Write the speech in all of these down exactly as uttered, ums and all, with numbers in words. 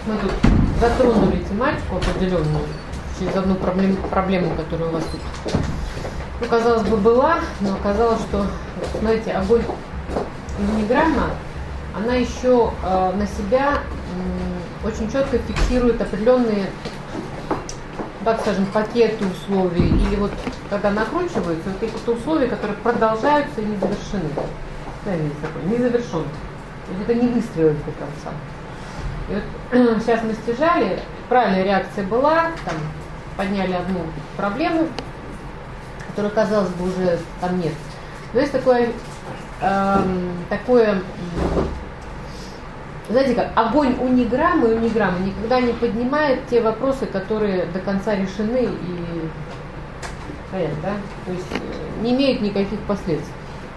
Мы тут затронули тематику определенную через одну проблему, проблему, которая у вас тут, ну, казалось бы, была, но оказалось, что, знаете, огонь эннеаграмма, она еще э, на себя э, очень четко фиксирует определенные, так скажем, пакеты условий, или вот когда накручиваются, вот какие-то условия, которые продолжаются и не завершены. Знаете, такое, не завершен. То есть это не выстрелилось до конца. И вот сейчас мы стяжали, правильная реакция была, там подняли одну проблему, которой, казалось бы, уже там нет. Но есть такое, э, такое, знаете как, огонь униграммы и униграммы никогда не поднимает те вопросы, которые до конца решены и, понятно, да? То есть не имеют никаких последствий.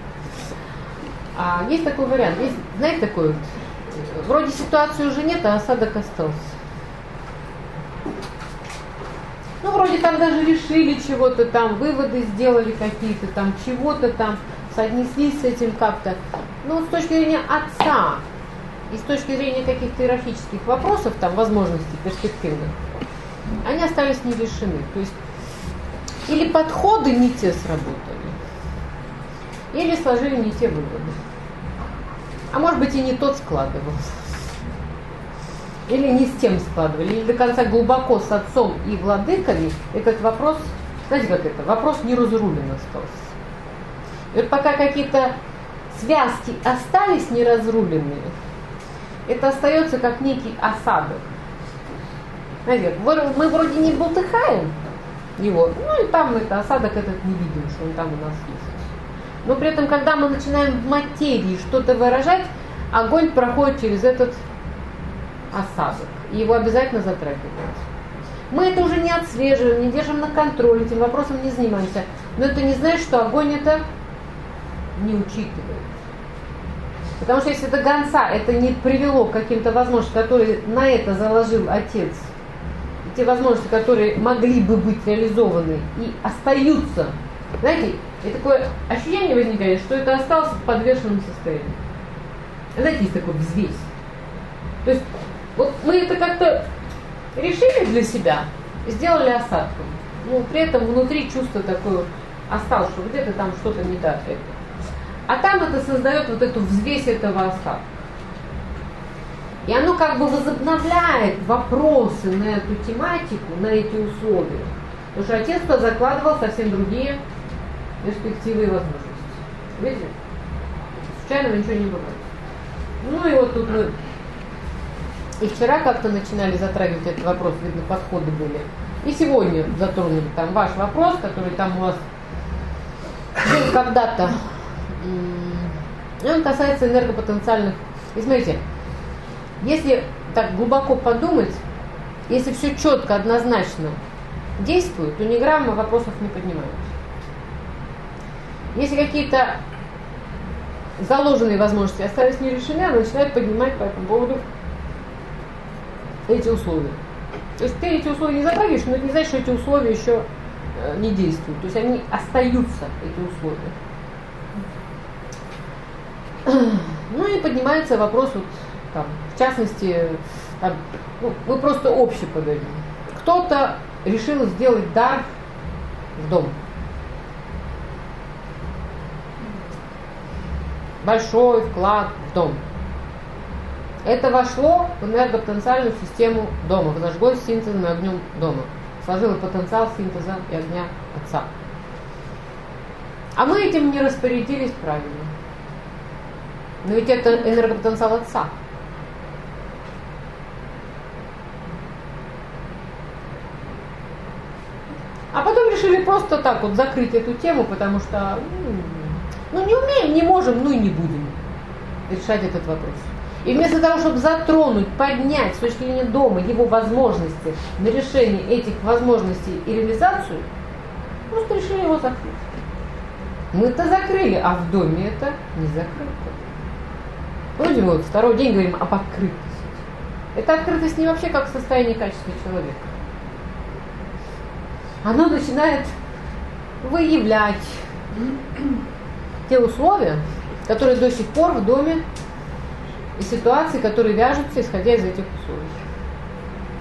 А есть такой вариант, есть, знаете, такой вот, вроде ситуации уже нет, а осадок остался. Ну, вроде там даже решили чего-то там, выводы сделали какие-то там, чего-то там, соотнеслись с этим как-то. Но с точки зрения отца и с точки зрения каких-то иерархических вопросов, там, возможностей перспективных, они остались не решены. То есть или подходы не те сработали, или сложили не те выводы. А может быть и не тот складывался. Или не с тем складывали, или до конца глубоко с отцом и владыками этот вопрос, знаете как это, вопрос не разрулен остался. И вот пока какие-то связки остались неразруленными, это остается как некий осадок. Знаете, мы вроде не болтыхаем его, ну и там это осадок этот не видим, что он там у нас есть. Но при этом, когда мы начинаем в материи что-то выражать, огонь проходит через этот осадок. И его обязательно затрагивают. Мы это уже не отслеживаем, не держим на контроле, этим вопросом не занимаемся. Но это не значит, что огонь это не учитывает. Потому что если до конца это не привело к каким-то возможностям, которые на это заложил отец, и те возможности, которые могли бы быть реализованы и остаются, знаете, и такое ощущение возникает, что это осталось в подвешенном состоянии. Знаете, есть такой взвесь. То есть вот мы это как-то решили для себя, сделали осадком. Но при этом внутри чувство такое вот осталось, что где-то там что-то не так. А там это создает вот эту взвесь этого остатка. И оно как бы возобновляет вопросы на эту тематику, на эти условия. Потому что отец закладывал совсем другие перспективы и возможности. Видите? Случайного ничего не бывает. Ну и вот тут мы и вчера как-то начинали затрагивать этот вопрос, видно, подходы были. И сегодня затронули там ваш вопрос, который там у вас был когда-то. И он касается энергопотенциальных. И смотрите, если так глубоко подумать, если все четко, однозначно действует, то ни грамма вопросов не поднимается. Если какие-то заложенные возможности остались не решены, она начинает поднимать по этому поводу эти условия. То есть ты эти условия не затрагиваешь, но это не значит, что эти условия еще не действуют. То есть они остаются, эти условия. Ну и поднимается вопрос, вот, там, в частности, там, ну, мы просто общий подойдем. Кто-то решил сделать дар в дом. Большой вклад в дом. Это вошло в энергопотенциальную систему дома, зажглось синтезом и огнем дома. Сложило потенциал синтеза и огня отца. А мы этим не распорядились правильно. Но ведь это энергопотенциал отца. А потом решили просто так вот закрыть эту тему, потому что ну не умеем, не можем, ну и не будем решать этот вопрос. И вместо того, чтобы затронуть, поднять с точки зрения дома его возможности на решение этих возможностей и реализацию, просто решили его закрыть. Мы-то закрыли, а в доме это не закрыто. Вроде мы вот второй день говорим об открытости. Эта открытость не вообще как состояние качества человека. Оно начинает выявлять те условия, которые до сих пор в доме, и ситуации, которые вяжутся, исходя из этих условий.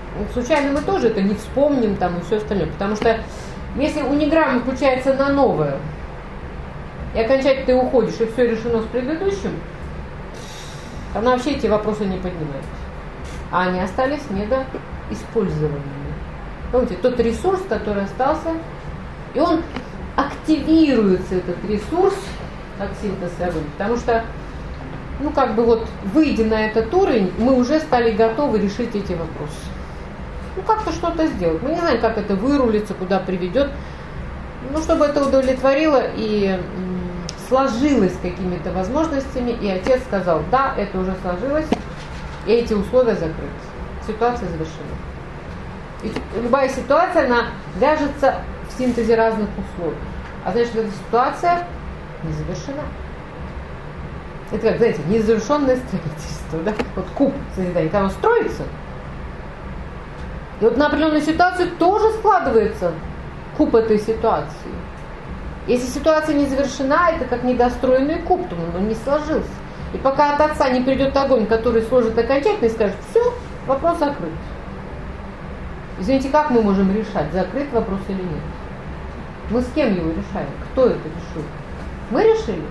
случайно мы тоже это не вспомним там и все остальное. Потому что если униграмма включается на новое, и окончательно ты уходишь, и все решено с предыдущим, она вообще эти вопросы не поднимает. А они остались недоиспользованными. Помните, тот ресурс, который остался, и он активируется, этот ресурс, как синтез огонь, потому что, ну, как бы вот, выйдя на этот уровень, мы уже стали готовы решить эти вопросы. Ну, как-то что-то сделать. Мы не знаем, как это вырулится, куда приведет. Ну, чтобы это удовлетворило и м, сложилось какими-то возможностями, и отец сказал, да, это уже сложилось, и эти условия закрыты. Ситуация завершена. И любая ситуация, она вяжется в синтезе разных условий. А значит, эта ситуация не завершена. Это как, знаете, незавершенное строительство, да? Вот куб созидания, когда он строится, и вот на определенную ситуацию тоже складывается куб этой ситуации. Если ситуация не завершена, это как недостроенный куб, то он не сложился. И пока от отца не придет огонь, который сложит окончательно и скажет, все, вопрос закрыт. Извините, как мы можем решать, закрыт вопрос или нет? Мы с кем его решаем? Кто это решил? Мы решили.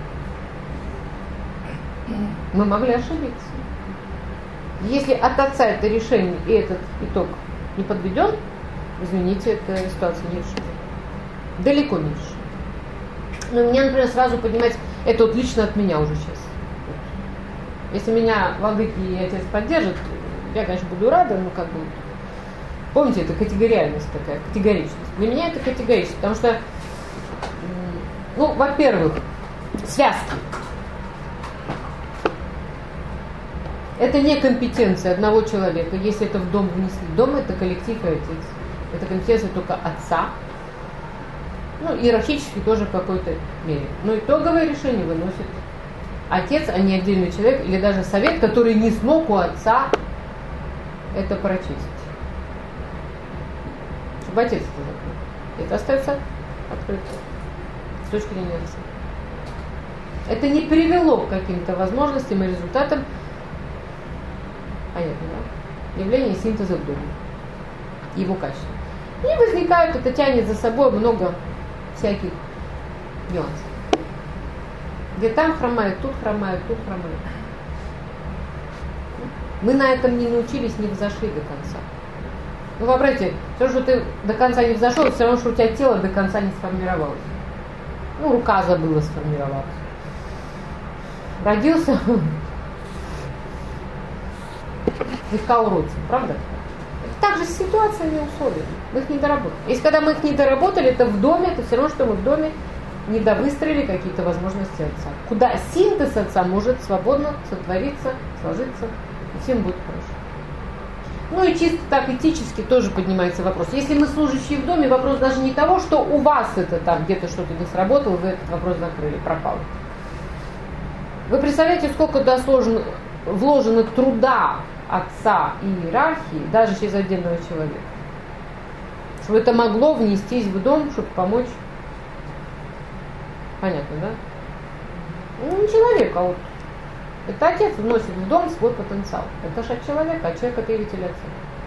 Мы могли ошибиться. Если от отца это решение и этот итог не подведен, извините, эта ситуация не решена. Далеко не решена. Но меня, например, сразу поднимать, это вот лично от меня уже сейчас. Если меня владыки и отец поддержат, я, конечно, буду рада, но как бы, помните, это категориальность такая, категоричность. Для меня это категоричность, потому что, ну, во-первых, связка. Это не компетенция одного человека, если это в дом внесли. Дом — это коллектив и отец. Это компетенция только отца. Ну, иерархически тоже в какой-то мере. Но итоговое решение выносит отец, а не отдельный человек, или даже совет, который не смог у отца это прочистить. Чтобы отец это закрыл. Это остается открыто. С точки зрения отца. Это не привело к каким-то возможностям и результатам. Понятно, да? Явление синтеза в доме. Его качества. И возникают, это тянет за собой много всяких нюансов. Где там хромает, тут хромает, тут хромает. Мы на этом не научились, не взошли до конца. Ну, вообразите, все, что ты до конца не взошел, все равно, что у тебя тело до конца не сформировалось. Ну, рука забыла сформироваться. Родился, слегка уродцем, правда? Так же с ситуациями и условиями. Мы их не доработали. Если когда мы их не доработали, это в доме, это все равно, что мы в доме не довыстроили какие-то возможности отца. Куда синтез отца может свободно сотвориться, сложиться, и всем будет хорошо. Ну и чисто так этически тоже поднимается вопрос. Если мы служащие в доме, вопрос даже не того, что у вас это там где-то что-то не сработало, вы этот вопрос закрыли, пропал. Вы представляете, сколько досложено, вложено труда отца и иерархии, даже через отдельного человека, чтобы это могло внестись в дом, чтобы помочь. Понятно, да? Ну, не человек, а вот это отец вносит в дом свой потенциал. Это же от человека, а человек — это явитель отца.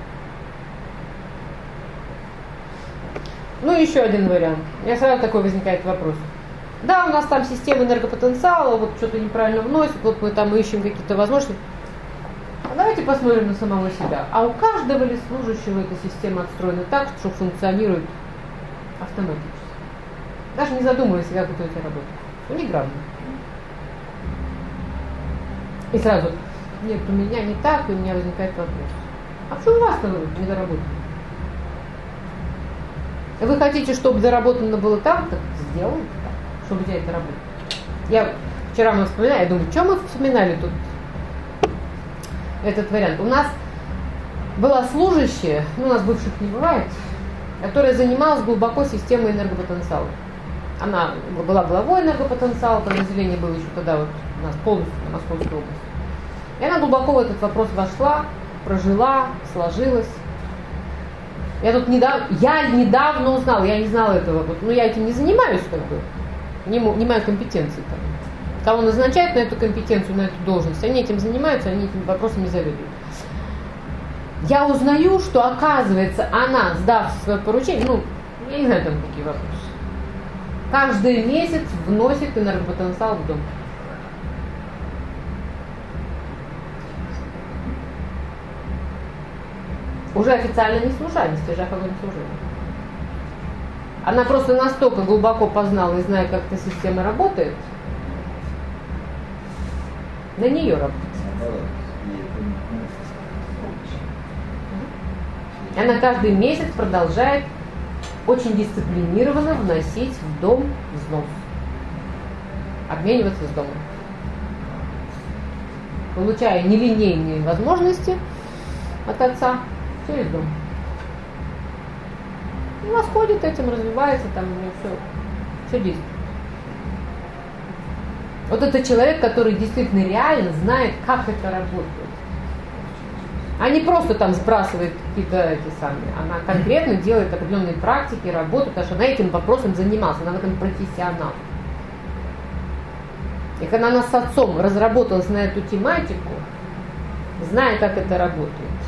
Ну, еще один вариант. У меня сразу такой возникает вопрос. Да, у нас там система энергопотенциала, вот что-то неправильно вносит, вот мы там ищем какие-то возможности. А давайте посмотрим на самого себя. А у каждого ли служащего эта система отстроена так, что функционирует автоматически? Даже не задумываясь, как это у тебя работает. Ну, не грамотно. И сразу, нет, у меня не так, и у меня возникает вопрос. А что у вас не доработано? Вы хотите, чтобы заработано было так, так сделайте так, чтобы у тебя это работало. Я вчера мы вспоминали, я думаю, что мы вспоминали тут этот вариант. У нас была служащая, ну, у нас бывших не бывает, которая занималась глубоко системой энергопотенциала. Она была главой энергопотенциала, подразделение было еще тогда вот у нас полностью на Московской области. И она глубоко в этот вопрос вошла, прожила, сложилась. Я тут недавно, я недавно узнала, я не знала этого, вот, но я этим не занимаюсь, как бы, не, не маю компетенции там. Кого назначают на эту компетенцию, на эту должность, они этим занимаются, они этими вопросами заведуют. я узнаю, что, оказывается, она, сдав свое поручение, ну, я не знаю, там какие вопросы, каждый месяц вносит энергопотенциал в дом. Уже официально не служанец, те же огонь служения. Она просто настолько глубоко познала и знает, как эта система работает, на нее работает. Она каждый месяц продолжает очень дисциплинированно вносить в дом взнос. Обмениваться с домом. Получая нелинейные возможности от отца через дом. И восходит этим, развивается, там у него все, все действует. Вот это человек, который действительно реально знает, как это работает. А не просто там сбрасывает какие-то эти самые. Она конкретно делает определенные практики, работу, потому что она этим вопросом занималась, она в этом профессионал. И когда она с отцом разработалась на эту тематику, зная, как это работает,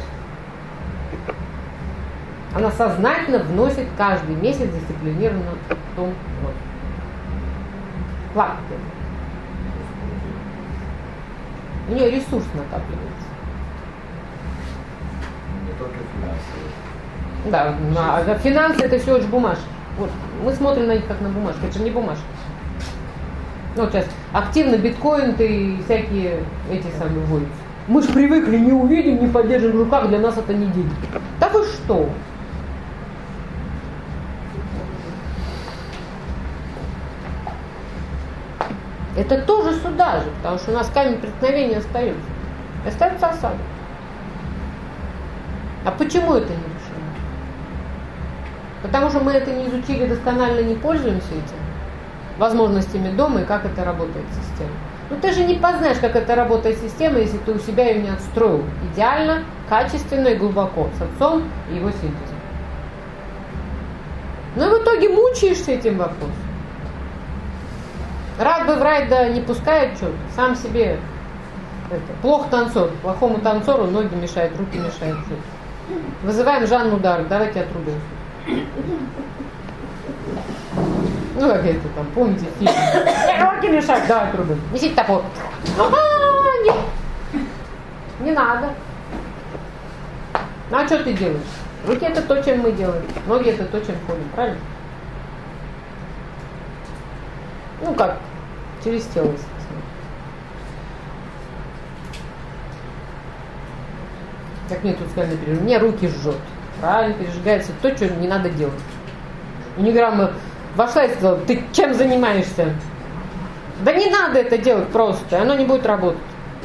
она сознательно вносит каждый месяц дисциплинированно в дом внос. Ладно. У нее ресурс накапливается. Не только финансовые. Да, а финансы это всего лишь бумажки. Вот, мы смотрим на них как на бумажки, это же не бумажки. Ну, вот сейчас активно биткоин и всякие эти самые вводятся. Мы же привыкли, не увидим, не поддержим в руках, для нас это не деньги. Да вы что? Это тоже сюда же, потому что у нас камень преткновения остается. Остается осада. А почему это не решено? Потому что мы это не изучили досконально, не пользуемся этим возможностями дома и как это работает система. Ну ты же не познаешь, как это работает система, если ты у себя ее не отстроил идеально, качественно и глубоко, с отцом и его синтезом. Ну и в итоге мучаешься этим вопросом. Рад бы в рай, да не пускает что-то, сам себе это, плохо танцор, плохому танцору ноги мешают, руки мешают. Вызываем Жанну Дарк, давайте отрубим. Ну как это там, помните фильм? Руки мешают, давай отрубим. Несите топор. А-а-а, нет. Не надо. Ну а что ты делаешь? Руки это то, чем мы делаем. Ноги это то, чем ходим, правильно? Ну как, через тело, естественно. Как мне тут сказали, например, меня руки жжет. Правильно, пережигается то, что не надо делать. Униграмма вошла и сказала, ты чем занимаешься? Да не надо это делать просто, оно не будет работать.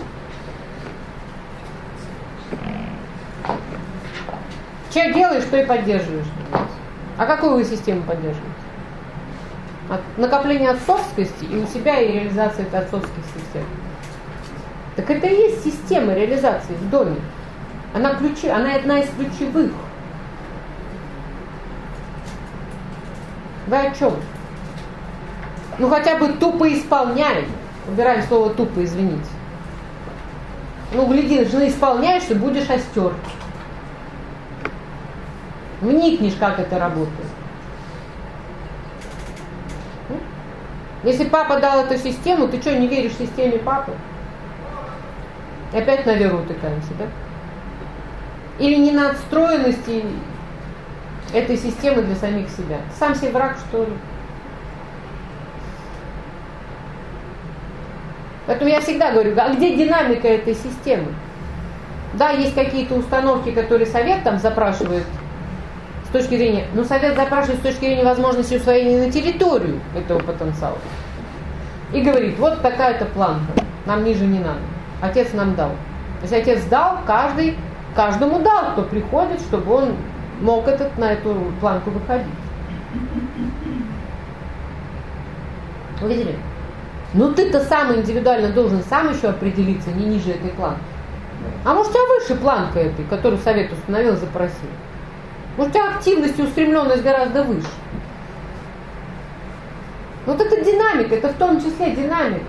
Что делаешь, то и поддерживаешь. А какую вы систему поддерживаете? От накопления отцовскости и у себя, и реализации этой отцовских систем. Так это и есть система реализации в доме. Она, ключи, она одна из ключевых. Вы о чем? Ну хотя бы тупо исполняй. Убираем слово тупо, извините. Ну гляди, же исполняешь, и будешь остер. Вникнешь, как это работает. Если папа дал эту систему, ты что, не веришь системе папы? И опять на веру утыкаемся, да? Или не на отстроенности этой системы для самих себя? Сам себе враг, что ли? Поэтому я всегда говорю, а где динамика этой системы? Да, есть какие-то установки, которые совет там запрашивает с точки зрения, ну совет запрашивает с точки зрения возможности усвоения на территорию этого потенциала. И говорит, вот такая-то планка, нам ниже не надо. Отец нам дал. То есть отец дал, каждый, каждому дал, кто приходит, чтобы он мог этот, на эту планку выходить. Вы видели? Ну ты-то сам индивидуально должен сам еще определиться, не ниже этой планки. А может у тебя выше планка этой, которую совет установил, запросил. Может, у тебя активность и устремленность гораздо выше. Вот это динамика, это в том числе динамика.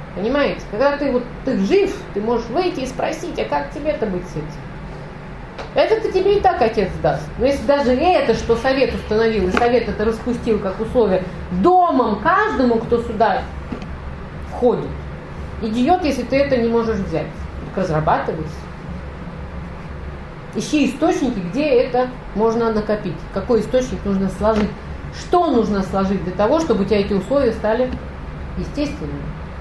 Понимаете? Когда ты вот ты жив, ты можешь выйти и спросить, а как тебе-то быть с этим? Это-то тебе и так отец даст. Но если даже это, что совет установил, и совет это распустил как условие, домом каждому, кто сюда входит, идиот, если ты это не можешь взять. Разрабатывайся. Ищи источники, где это можно накопить. Какой источник нужно сложить. Что нужно сложить для того, чтобы у тебя эти условия стали естественными.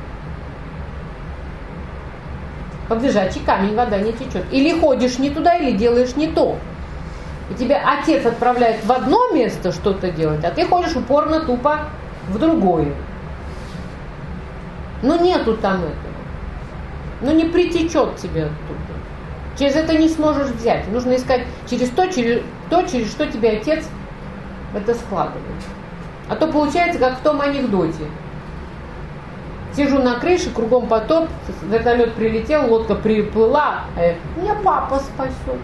Как лежачий камень, вода не течет. Или ходишь не туда, или делаешь не то. И тебя отец отправляет в одно место что-то делать, а ты ходишь упорно, тупо в другое. Ну нету там этого. Ну не притечет тебе оттуда. Через это не сможешь взять. Нужно искать через то, через то, через что тебе отец это складывает. А то получается, как в том анекдоте. Сижу на крыше, кругом потоп, вертолет прилетел, лодка приплыла, а меня папа спасет.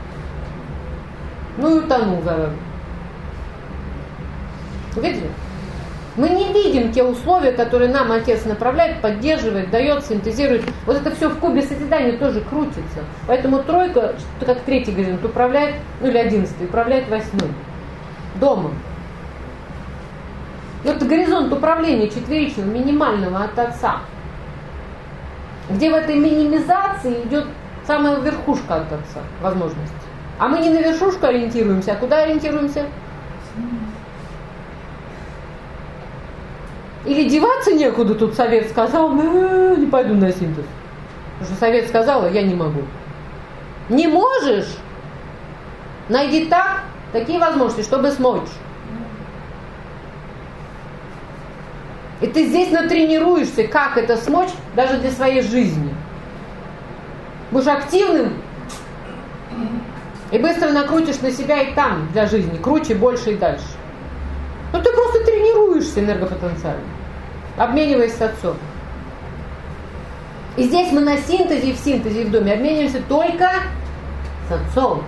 Ну и утонул зараза. Видели? Мы не видим те условия, которые нам отец направляет, поддерживает, дает, синтезирует. Вот это все в кубе созидания тоже крутится. Поэтому тройка, как третий горизонт, управляет, ну или одиннадцатый, управляет восьмым. Домом. И вот горизонт управления четверичного, минимального от отца, где в этой минимизации идет самая верхушка от отца возможности. А мы не на верхушку ориентируемся, а куда ориентируемся? Или деваться некуда, тут совет сказал, ну, не пойду на синтез. Потому что совет сказал, я не могу. Не можешь? Найди так, такие возможности, чтобы смочь. И ты здесь натренируешься, как это смочь даже для своей жизни. Будешь активным и быстро накрутишь на себя и там для жизни. Круче, больше и дальше. Ну ты просто тренируешься энергопотенциально, обмениваясь с отцом. И здесь мы на синтезе и в синтезе и в доме обмениваемся только с отцом.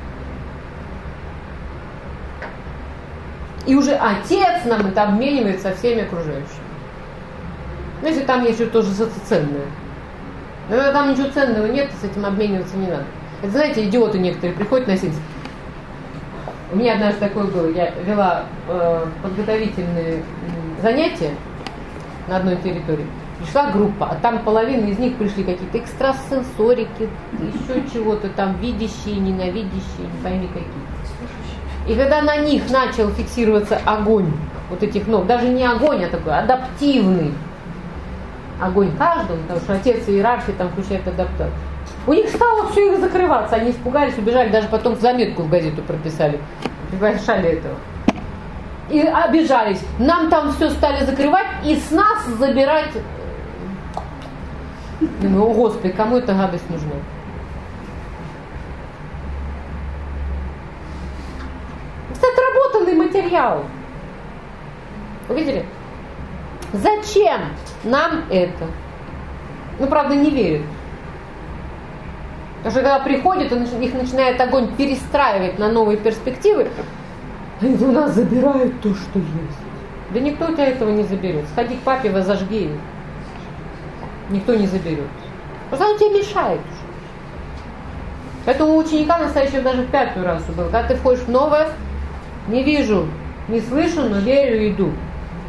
И уже отец нам это обменивает со всеми окружающими. Ну, если там есть что-то тоже ценное. Но когда там ничего ценного нет, с этим обмениваться не надо. Это, знаете, идиоты некоторые приходят на синтез. У меня однажды такое было. Я вела э, подготовительные занятия на одной территории. Пришла группа, а там половина из них пришли какие-то экстрасенсорики, еще чего-то там, видящие, ненавидящие, не пойми какие. И когда на них начал фиксироваться огонь вот этих ног, даже не огонь, а такой адаптивный огонь каждого, потому что отец и иерархия там включает адаптацию. У них стало все их закрываться, они испугались, убежали, даже потом в заметку в газету прописали, приглашали этого. И обижались. Нам там все стали закрывать и с нас забирать. Думаю, о Господи, кому эта гадость нужна? Это отработанный материал. Вы видели? Зачем нам это? Ну, правда, не верят. Потому что когда приходят, их начинает огонь перестраивать на новые перспективы, они у нас забирают то, что есть. Да никто у тебя этого не заберет. Сходи к папе, возожги его. Никто не заберет. Потому что он тебе мешает уже. Поэтому у ученика настоящего даже в пятую расу было. Когда ты входишь в новое, не вижу, не слышу, но верю и иду.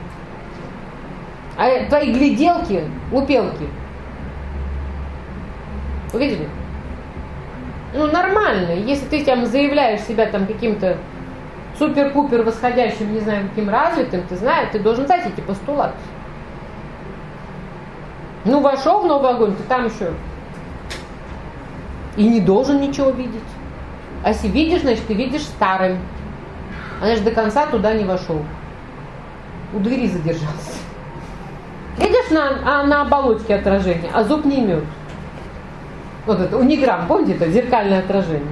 А твои гляделки, упелки. Увидели? Ну, нормально. Если ты там заявляешь себя там каким-то супер-пупер восходящим, не знаю, каким развитым, ты знаешь, ты должен знать эти постулаты. Ну, вошел в новый огонь, ты там еще и не должен ничего видеть. А если видишь, значит, ты видишь старым. А значит, до конца туда не вошел. У двери задержался. Видишь на, а, на оболочке отражение, а зуб не имет. Вот это, униграмм, помните, это зеркальное отражение.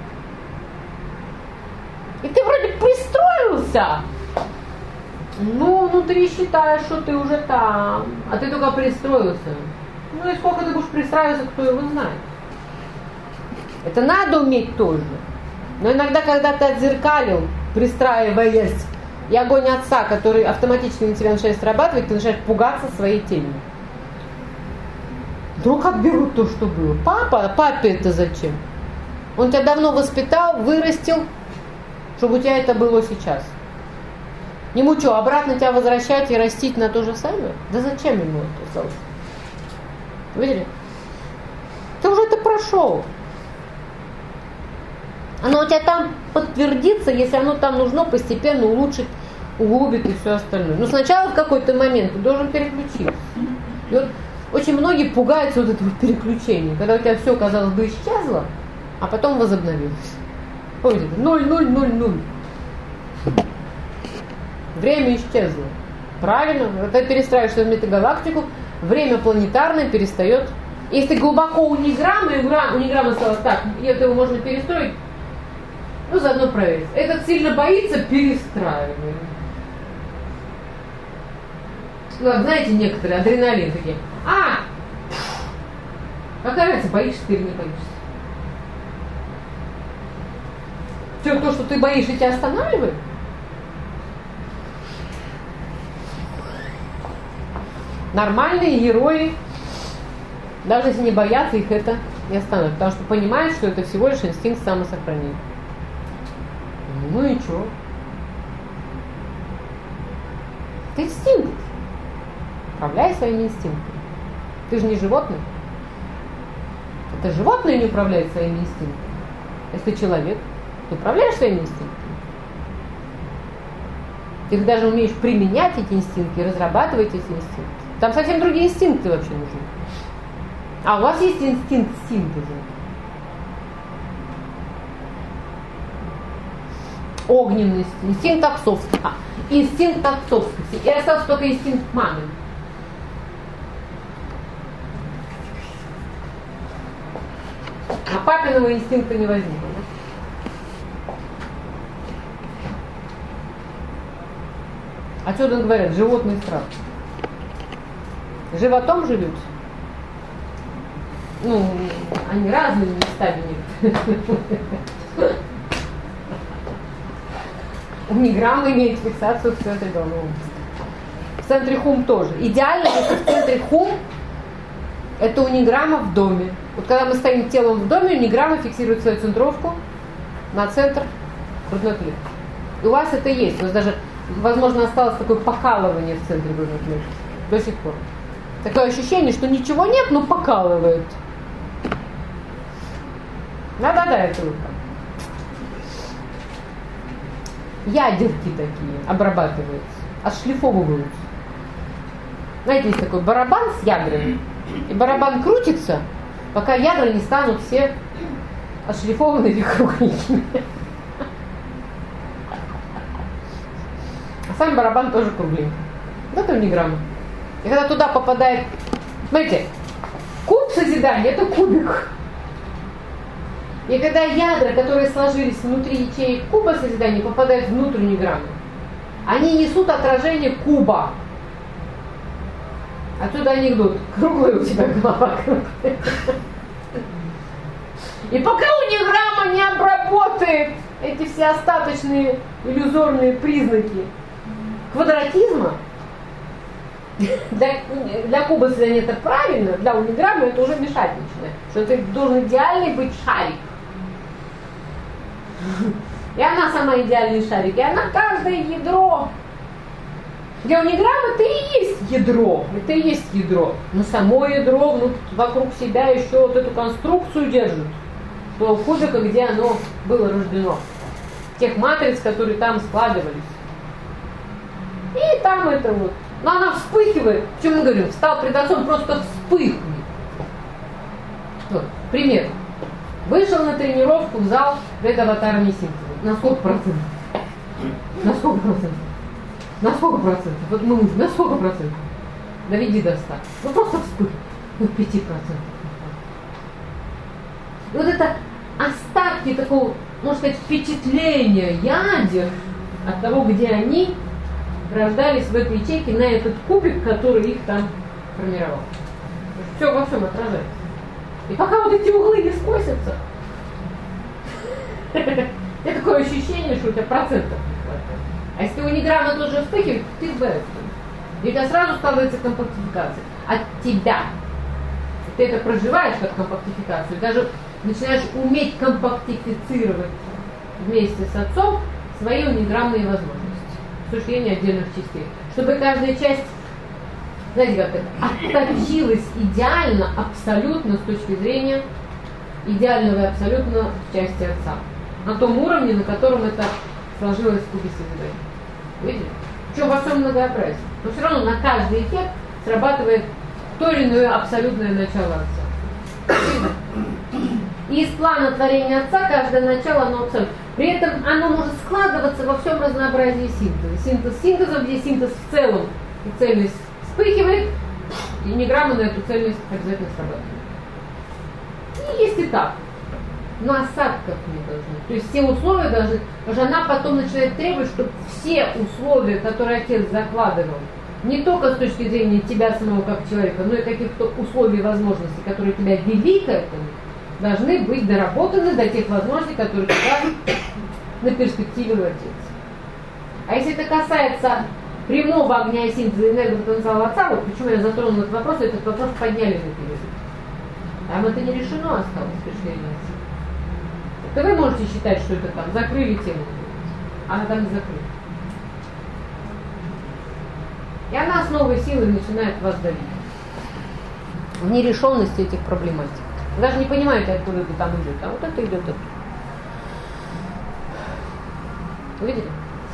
И ты вроде пристроился. Ну, внутри считаешь, что ты уже там. А ты только пристроился. Ну и сколько ты будешь пристраиваться, кто его знает. Это надо уметь тоже. Но иногда, когда ты отзеркалил, пристраиваясь, и огонь отца, который автоматически на тебя начинает срабатывать, ты начинаешь пугаться своей тенью. Вдруг отберут то, что было. Папа, папе это зачем? Он тебя давно воспитал, вырастил, чтобы у тебя это было сейчас. Ему что, обратно тебя возвращать и растить на то же самое? Да зачем ему это делать? Видели? Ты уже это прошел. Оно у тебя там подтвердится, если оно там нужно постепенно улучшить, углубить и все остальное. Но сначала в какой-то момент ты должен переключиться. И вот очень многие пугаются вот этого переключения, когда у тебя все, казалось бы, исчезло, а потом возобновилось. Помните, ноль, ноль, ноль, ноль. Время исчезло. Правильно? Когда ты перестраиваешься в метагалактику, время планетарное перестает. Если глубоко униграмма, и униграмма стала так, это его можно перестроить, ну, заодно проверить. Этот сильно боится, перестраиваем. Ну, знаете, некоторые адреналин такие. А! Какая разница, боишься ты или не боишься? Все, то, что ты боишься, тебя останавливает? Нормальные герои, даже если не боятся, их это не остановит. Потому что понимают, что это всего лишь инстинкт самосохранения. Ну и что? Это инстинкт. Управляй своими инстинктами. Ты же не животное. Это животное не управляет своими инстинктами. Если ты человек, ты управляешь своими инстинктами. Ты даже умеешь применять эти инстинкты, разрабатывать эти инстинкты. Там совсем другие инстинкты вообще нужны. А у вас есть инстинкт синтеза. Огненность, инстинкт отцовский. А, инстинкт отцовскости. И остался только инстинкт мамы. А папиного инстинкта не возникло. Да? Отсюда говорят, животный страх. Животом живете? Ну, они разными местами некоторые. Униграмма имеет фиксацию в центре головного мозга. В центре хум тоже. Идеально, если в центре хум это униграмма в доме. Вот когда мы стоим телом в доме, униграмма фиксирует свою центровку на центр грудной клетки. И у вас это есть. У вас даже, возможно, осталось такое покалывание в центре грудной клетки. До сих пор. Такое ощущение, что ничего нет, но покалывает. Да-да-да, это вот так. Ядерки такие обрабатываются, отшлифовываются. Знаете, есть такой барабан с ядрами. И барабан крутится, пока ядра не станут все отшлифованными кругленькими. А сам барабан тоже кругленький. Вот это униграмма. И когда туда попадает, смотрите, куб созидания это кубик. И когда ядра, которые сложились внутри ячеек куба созидания, попадают внутрь униграммы, они несут отражение куба. Отсюда анекдот. Круглая у тебя голова. И пока униграмма не обработает эти все остаточные иллюзорные признаки квадратизма, для, для куба созидания это правильно, для униграммы это уже мешательное. Что это должен идеальный быть шарик. И она сама идеальный шарик. И она каждое ядро. Для униграммы это и есть ядро. Это и есть ядро. Но само ядро ну, вокруг себя еще вот эту конструкцию держит. Того кубика, где оно было рождено. Тех матриц, которые там складывались. И там это вот. Но она вспыхивает. В чем мы говорим? Встал пред отцом, просто вспыхнет. Вот, пример. Вышел на тренировку в зал перед аватаром синтеза. На сколько процентов? На сколько процентов? На сколько процентов? Вот мы на сколько процентов? Доведи до ста. Ну просто вспыхнет. Ну пяти процентов. И вот это остатки такого, можно сказать, впечатления ядер от того, где они рождались в этой ячейке на этот кубик, который их там формировал. Все во всем отражается. И пока вот эти углы не скосятся, это такое ощущение, что у тебя процентов не хватает. А если униграмма тоже вспыхивает, ты избавишься. И у тебя сразу складывается компактификация от тебя. Ты это проживаешь как компактификацию. Даже начинаешь уметь компактифицировать вместе с отцом свои униграммные возможности с точки зрения отдельных частей. Чтобы каждая часть, знаете, как это, отточилась идеально, абсолютно с точки зрения идеального и абсолютно части отца. На том уровне, на котором это сложилось в кубе созидания. Видите? Причем во всем многообразии. Но все равно на каждый эффект срабатывает то или иное абсолютное начало отца. И из плана творения отца каждое начало, оно абсолютно. При этом оно может складываться во всем разнообразии синтеза. Синтез синтезов, где синтез в целом и цельность вспыхивает, и униграмма на эту цельность обязательно срабатывает. И есть этап. Но осадков не должны. То есть все условия должны, потому что она потом начинает требовать, чтобы все условия, которые отец закладывал, не только с точки зрения тебя самого как человека, но и каких-то условий и возможностей, которые тебя вели к этому, должны быть доработаны до тех возможностей, которые тебя на перспективе у отец. А если это касается прямого огня и синтеза энергопотенциала отца, вот почему я затронул этот вопрос, этот вопрос подняли на период. Там это не решено осталось, пришли отца. То вы можете считать, что это там закрыли тему, а она там не закрыта. И она с новой силой начинает вас давить в нерешенности этих проблематик. Вы даже не понимаете, откуда это там идет, а вот это идет это. Видели?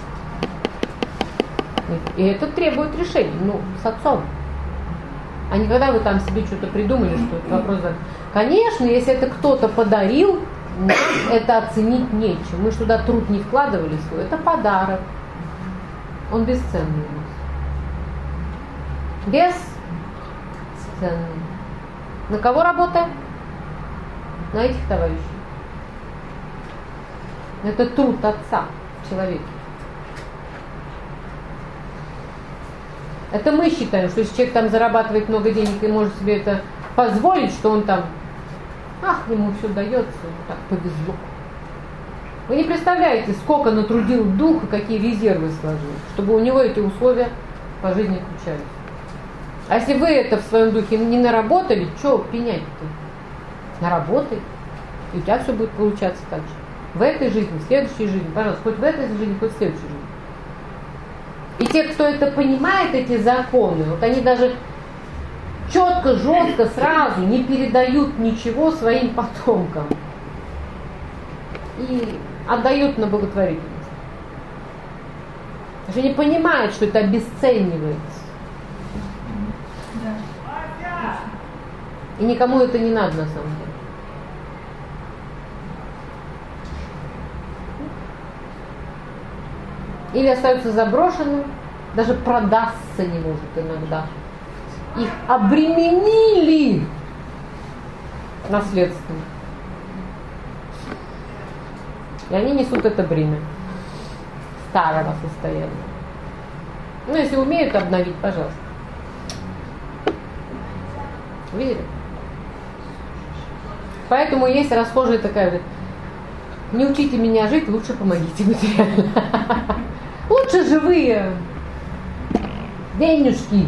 И это требует решения, ну, с отцом. А не когда вы там себе что-то придумали, что это вопрос. Конечно, если это кто-то подарил, нам это оценить нечем. Мы же туда труд не вкладывали свой. Это подарок. Он бесценный у нас. Бесценный. На кого работаем? На этих товарищей. Это труд отца в человеке. Это мы считаем, что если человек там зарабатывает много денег и может себе это позволить, что он там, ах, ему все дается, ему так повезло. Вы не представляете, сколько натрудил дух и какие резервы сложил, чтобы у него эти условия по жизни включались. А если вы это в своем духе не наработали, что пенять-то? Наработай, и у тебя все будет получаться так же. В этой жизни, в следующей жизни, пожалуйста, хоть в этой жизни, хоть в следующей жизни. И те, кто это понимает, эти законы, вот они даже четко, жестко, сразу не передают ничего своим потомкам. И отдают на благотворительность. Потому что они понимают, что это обесценивается. И никому это не надо на самом деле. Или остаются заброшенным, даже продастся не может иногда. Их обременили наследством. И они несут это бремя старого состояния. Ну, если умеют обновить, пожалуйста. Видели? Поэтому есть расхожая такая: не учите меня жить, лучше помогите материально. Лучше живые денежки.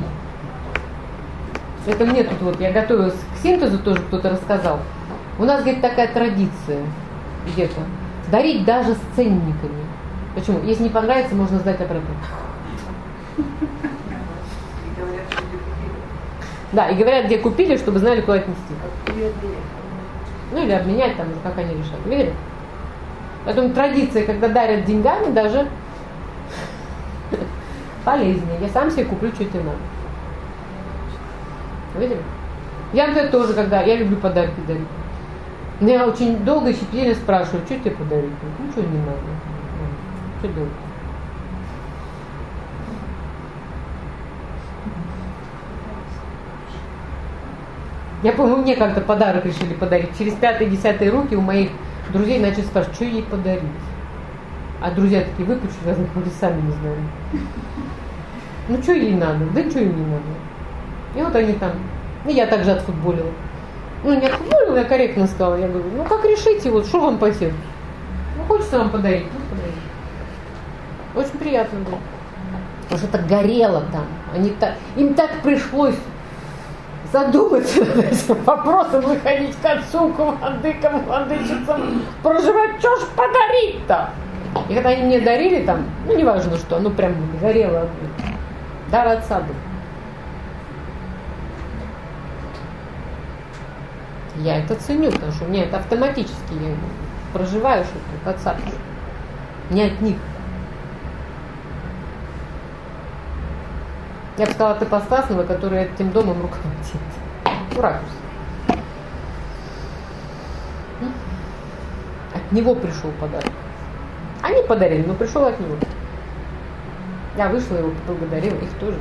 Это мне тут вот, я готовилась к синтезу, тоже кто-то рассказал. У нас, говорит, такая традиция где-то. Дарить даже с ценниками. Почему? Если не понравится, можно сдать обратно. Да, и говорят, где купили, чтобы знали, куда отнести. Ну или обменять, там, как они решат. Видели? Поэтому традиция, когда дарят деньгами, даже полезнее. Я сам себе куплю, что тебе надо. Видели? Я, например, тоже, когда я люблю подарки дарить. Меня очень долго и щепетильно спрашивают, что тебе подарить? Ну, ничего не надо. Что делать? Я помню, мне как-то подарок решили подарить. Через пятые-десятые руки у моих друзей начали спрашивать, что ей подарить. А друзья такие выпучили, разных люди сами не знали. Ну, что ей надо? Да что им не надо? И вот они там. И я также отфутболила. Ну, не отфутболила, я корректно сказала. Я говорю, ну, как решите, вот, что вам по сердцу? Ну, хочется вам подарить, ну, подарить. Очень приятно было. Потому что это горело там. Они так, им так пришлось задуматься над этим вопросом, выходить к отцу, к владыкам, владычицам, проживать, что ж подарить-то? И когда они мне дарили там, ну неважно что, ну прям горело, дар отца был. Я это ценю, потому что у меня это автоматически, я проживаю что-то от отца, не от них. Я бы сказала, ты Ипостасного, который этим домом руководит. Ну, ракурс. От него пришел подарок. Они подарили, но пришел от него. Я вышла, его поблагодарила, их тоже.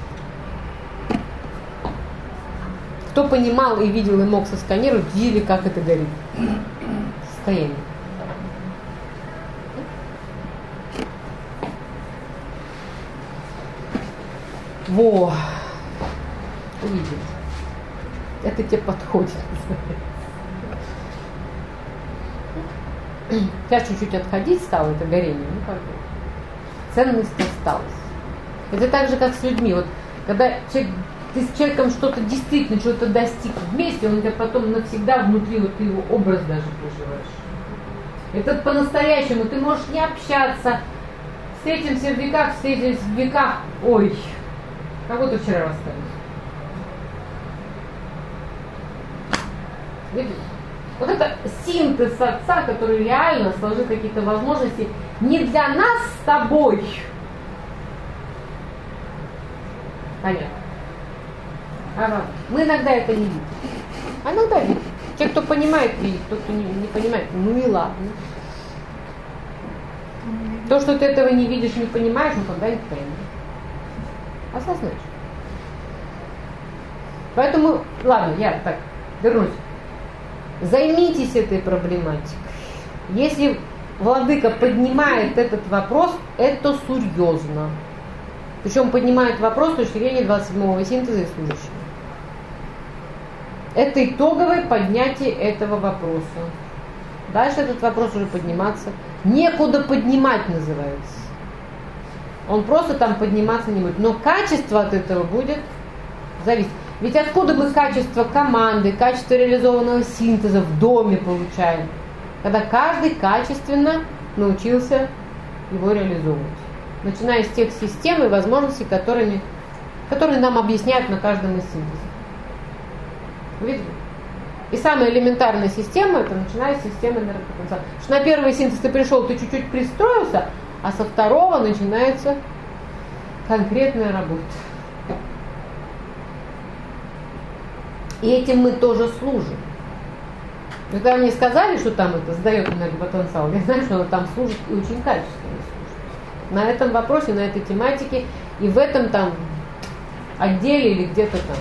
Кто понимал и видел, и мог сосканировать, видели, как это горит. Состояние. Во! Увидели. Это тебе подходит. Сейчас чуть-чуть отходить стало это горение, ну как бы. Ценность осталась. Это так же, как с людьми. Вот когда человек, ты с человеком что-то действительно, что-то достиг вместе, он у тебя потом навсегда внутри, вот ты его образ даже проживаешь. Это по-настоящему. Ты можешь не общаться. Встретимся в веках, встретимся в веках. Ой, кого-то вчера расстались. Видите? Вот это синтез отца, который реально сложил какие-то возможности не для нас с тобой. Понятно. Ага. Мы иногда это не видим. А иногда видим. Те, кто понимает, видит, тот, кто не, не понимает, ну и ладно. То, что ты этого не видишь, не понимаешь, ну когда-нибудь поймешь. Осознаешь. Поэтому, ладно, я так вернусь. Займитесь этой проблематикой. Если владыка поднимает этот вопрос, это серьезно. Причем поднимает вопрос с точки зрения двадцать седьмого синтеза и служащего. Это итоговое поднятие этого вопроса. Дальше этот вопрос уже подниматься. Некуда поднимать называется. Он просто там подниматься не будет. Но качество от этого будет зависеть. Ведь откуда мы качество команды, качество реализованного синтеза в доме получаем? Когда каждый качественно научился его реализовывать. Начиная с тех систем и возможностей, которыми, которые нам объясняют на каждом из синтезов. Видите? И самая элементарная система, это начиная с системы энергопотенциала. Что на первый синтез ты пришел, ты чуть-чуть пристроился, а со второго начинается конкретная работа. И этим мы тоже служим. Когда мне сказали, что там это сдает энергопотенциал, я знаю, что оно там служит и очень качественно служит. На этом вопросе, на этой тематике и в этом там отделе или где-то там.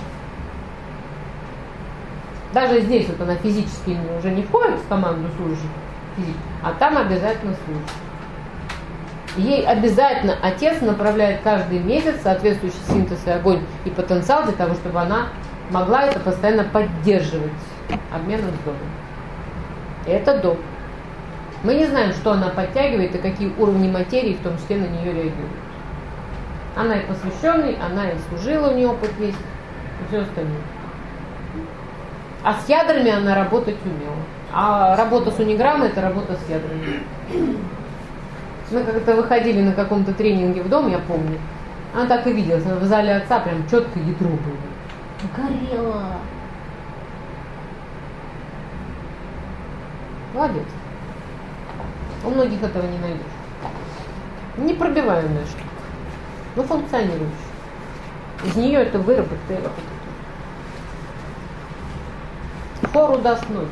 Даже здесь вот она физически уже не входит в команду служащих, а там обязательно служит. Ей обязательно отец направляет каждый месяц соответствующий синтез и огонь и потенциал для того, чтобы она могла это постоянно поддерживать обменом с домом. И это дом. Мы не знаем, что она подтягивает и какие уровни материи в том числе на нее реагируют. Она и посвященный, она и служила, у нее опыт есть, и все остальное. А с ядрами она работать умела. А работа с униграммой – это работа с ядрами. Мы как-то выходили на каком-то тренинге в дом, я помню. Она так и виделась, в зале отца прям четко ядро было. Горело. Молодец. У многих этого не найдешь. Непробиваемая штука. Но функционирующая. Из нее это выработка и работа. Фору даст ноги.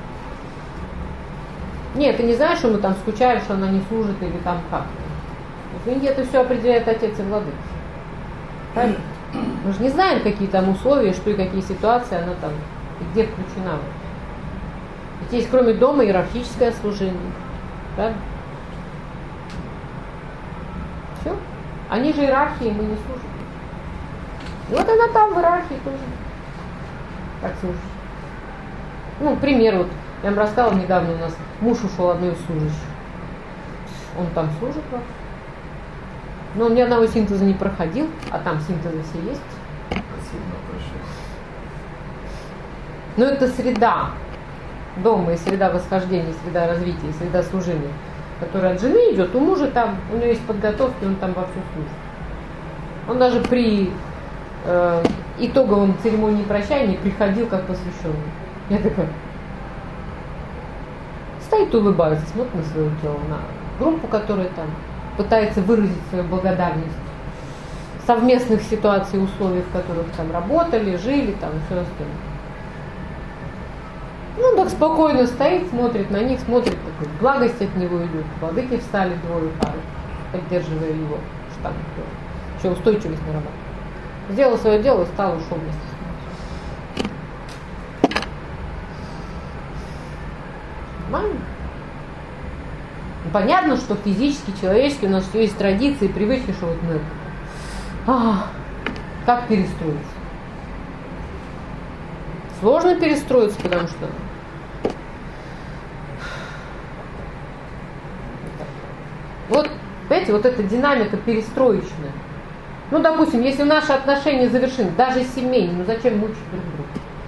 Нет, ты не знаешь, что мы там скучаем, что она не служит или там как. Извините, это все определяет отец и владыка. Правильно? Мы же не знаем, какие там условия, что и какие ситуации она там, и где включена. Ведь есть кроме дома иерархическое служение. Правильно? Все. Они же иерархии, мы не служим. И вот она там в иерархии тоже. Как служит. Ну, пример, вот, я вам рассказывала недавно, у нас муж ушел одной из служащих. Он там служит вообще. Но он ни одного синтеза не проходил, а там синтезы все есть. Спасибо большое. Но это среда дома, и среда восхождения, и среда развития, и среда служения, которая от жены идет, у мужа там, у него есть подготовка, он там вовсю служит. Он даже при э, итоговом церемонии прощания приходил как посвященный. Я такая, стоит, улыбается, смотрит на свое тело, на группу, которая там пытается выразить свою благодарность совместных ситуаций и условий, в которых там работали, жили, там и все остальное. Ну, так спокойно стоит, смотрит на них, смотрит, такой, благость от него идет. Владыки встали двое пары, поддерживая его штанг. Еще устойчивость нарабатывает. Сделал свое дело, встал, ушел вместе с ним. Нормально. Ну, понятно, что физически, человечески у нас все есть традиции, привычки, что вот мы... А, как перестроиться? Сложно перестроиться, потому что вот, понимаете, вот эта динамика перестроечная. Ну, допустим, если наши отношения завершены, даже семейные, ну зачем мучить друг друга?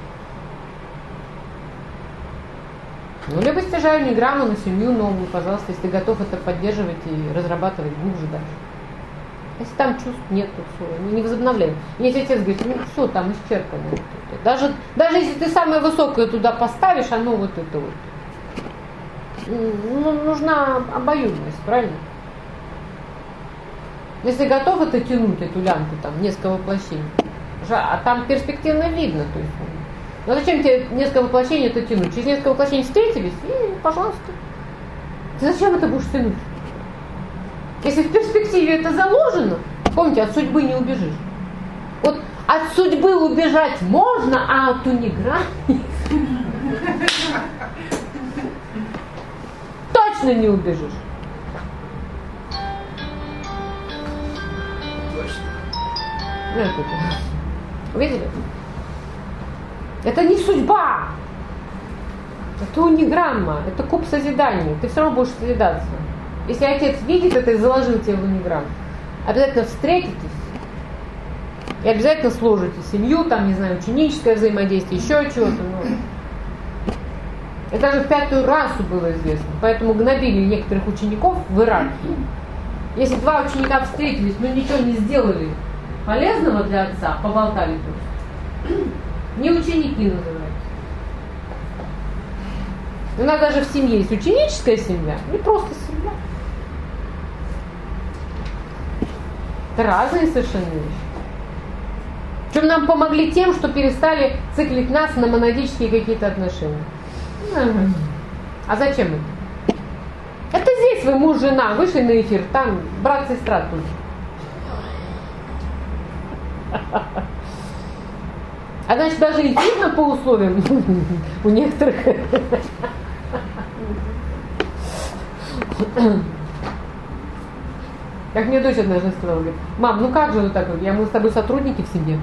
Ну, либо стяжаю неграмму на семью новую, пожалуйста, если ты готов это поддерживать и разрабатывать глубже дальше. Если там чувств нет, то все, не возобновляем. Если отец говорит, ну все, там исчерпано. Вот это. Даже, даже если ты самое высокое туда поставишь, оно вот это вот. Ну, нужна обоюдность, правильно? Если готов это тянуть, эту лямку, там, несколько воплощений, а там перспективно видно, то есть, ну зачем тебе несколько воплощений это тянуть? Через несколько воплощений встретились, и, пожалуйста. Ты зачем это будешь тянуть? Если в перспективе это заложено, помните, от судьбы не убежишь. Вот от судьбы убежать можно, а от униграни точно не убежишь. Видели? Это не судьба. Это униграмма. Это куб созидания. Ты все равно будешь созидаться. Если отец видит это и заложил тебе в униграмму, обязательно встретитесь и обязательно сложите семью, там, не знаю, ученическое взаимодействие, еще чего-то. Ну. Это даже в пятую расу было известно. Поэтому гнобили некоторых учеников в иерархии. Если два ученика встретились, но ничего не сделали полезного для отца, поболтали тут, не ученики называются. У нас даже в семье есть ученическая семья, не просто семья. Это разные совершенно вещи. Причем нам помогли тем, что перестали циклить нас на монадические какие-то отношения. А зачем это? Это здесь вы муж, жена, вышли на эфир, там брат, сестра тут. А значит, даже интимно по условиям у некоторых. Как мне дочь однажды сказала, говорит, мам, ну как же вот так вот, я, мы с тобой сотрудники в семье.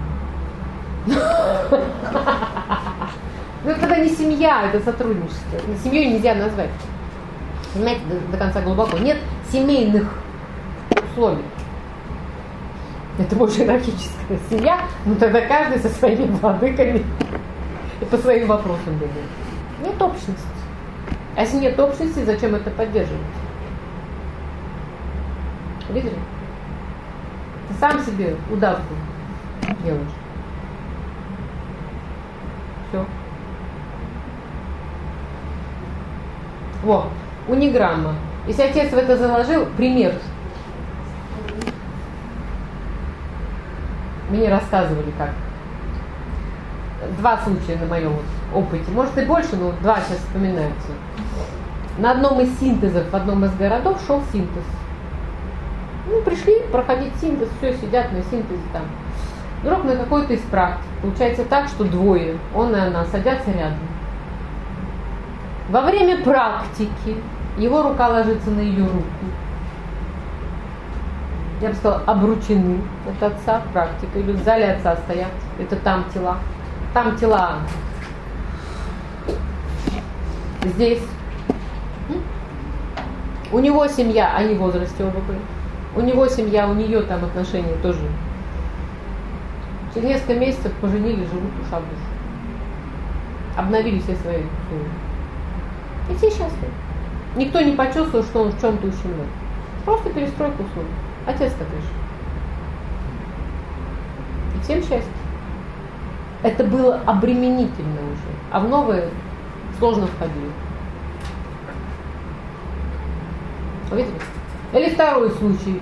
Ну это тогда не семья, это сотрудничество. Семьей нельзя назвать. Понимаете, до, до конца глубоко. Нет семейных условий. Это больше иерархическая семья, но тогда каждый со своими владыками и по своим вопросам думает. Нет общности. А если нет общности, зачем это поддерживать? Видели? Ты сам себе удавку делаешь. Все. Во, униграмма. Если отец в это заложил, пример. Мне рассказывали как. Два случая на моем опыте. Может и больше, но два сейчас вспоминаются. На одном из синтезов, в одном из городов шел синтез. Ну, пришли проходить синтез, все, сидят на синтезе там. Вдруг на какой-то из практик. Получается так, что двое, он и она, садятся рядом. Во время практики его рука ложится на ее руку. Я бы сказала, обручены от отца практика. Или в зале отца стоят. Это там тела. Там тела. Здесь. У него семья, они в возрасте оба были. У него семья, у нее там отношения тоже. Через несколько месяцев поженили, живут душа в душу. обновили все свои условия. И все счастливы. Никто не почувствовал, что он в чем-то ущемлен. Просто перестройка условий. Отец такой же. И всем счастье. Это было обременительно уже, а в новое сложно входили. Видите? Или второй случай.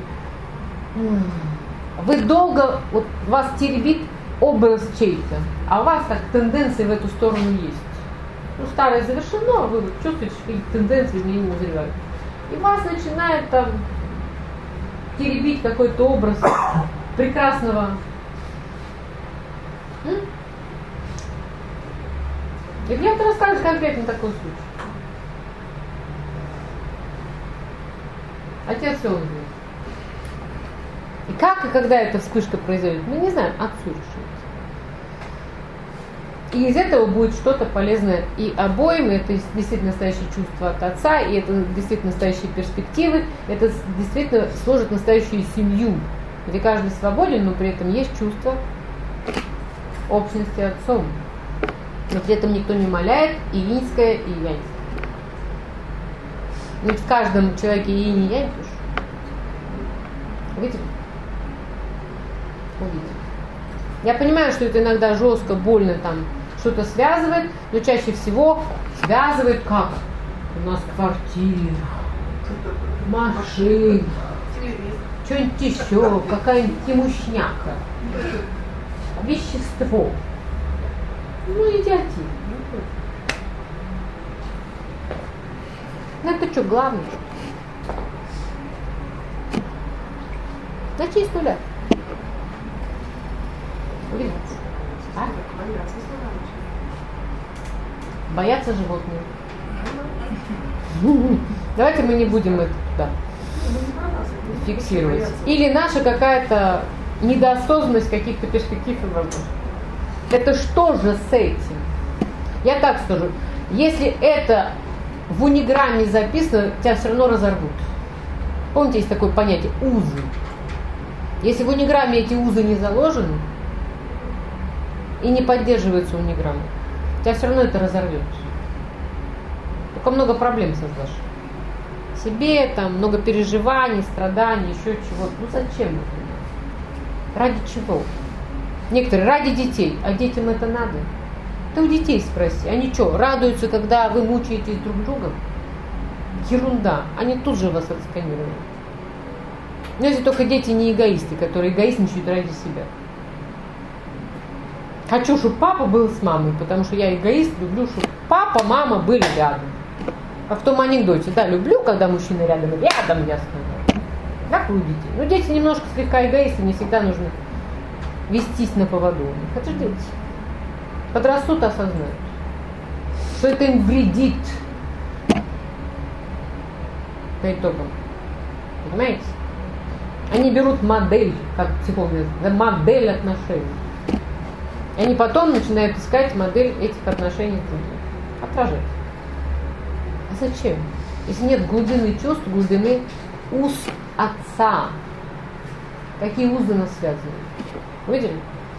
Вы долго, вот вас теребит образ чей-то, а у вас так тенденции в эту сторону есть. Ну, старое завершено, а вы вот чувствуете, что тенденции в ней не назревают. И вас начинает там теребить какой-то образ прекрасного. М? И я вот расскажу конкретно такой случай. Отец все увидел. И как и когда эта вспышка произойдет, мы не знаем, отцу решить. И из этого будет что-то полезное и обоим, это действительно настоящее чувство от отца, и это действительно настоящие перспективы, это действительно сложит настоящую семью, где каждый свободен, но при этом есть чувство общности отцом. Но при этом никто не умаляет и иньское, и яньское. Ведь в каждом человеке и инь, и янь тоже. Видите? Увидите. Я понимаю, что это иногда жестко, больно там что-то связывает, но чаще всего связывает как? У нас квартира, машина, что-нибудь еще, какая-нибудь тимушняка, вещество. Ну, идиотизм. Ну, это что, главное? Начни с нуля. Увидите? А? Боятся животные. Давайте мы не будем это да, фиксировать. Или наша какая-то недоосознанность каких-то перспектив и возможностей. Это что же с этим? Я так скажу. Если это в униграмме записано, тебя все равно разорвут. Помните, есть такое понятие узы. Если в униграмме эти узы не заложены и не поддерживаются униграммой, тебя все равно это разорвет. Только много проблем создашь. Себе там много переживаний, страданий, еще чего-то. Ну зачем это? Ради чего? Некоторые ради детей, а детям это надо. Ты у детей спроси, они что, радуются, когда вы мучаетесь друг другом? Ерунда, они тут же вас отсканируют. Но если только дети не эгоисты, которые эгоистничают ради себя. Хочу, чтобы папа был с мамой, потому что я эгоист, люблю, чтобы папа, мама были рядом. А в том анекдоте, да, люблю, когда мужчина рядом, рядом, я сказала. Так у детей. Ну, дети немножко слегка эгоисты, не всегда нужно вестись на поводу. Хотя дети подрастут, осознают, что это им вредит по итогам. Понимаете? Они берут модель, как психологи говорят, модель отношений. И они потом начинают искать модель этих отношений с другими. Отражать. А зачем? Если нет глубины чувств, глубины уз отца. Какие узы нас связывают? Видели?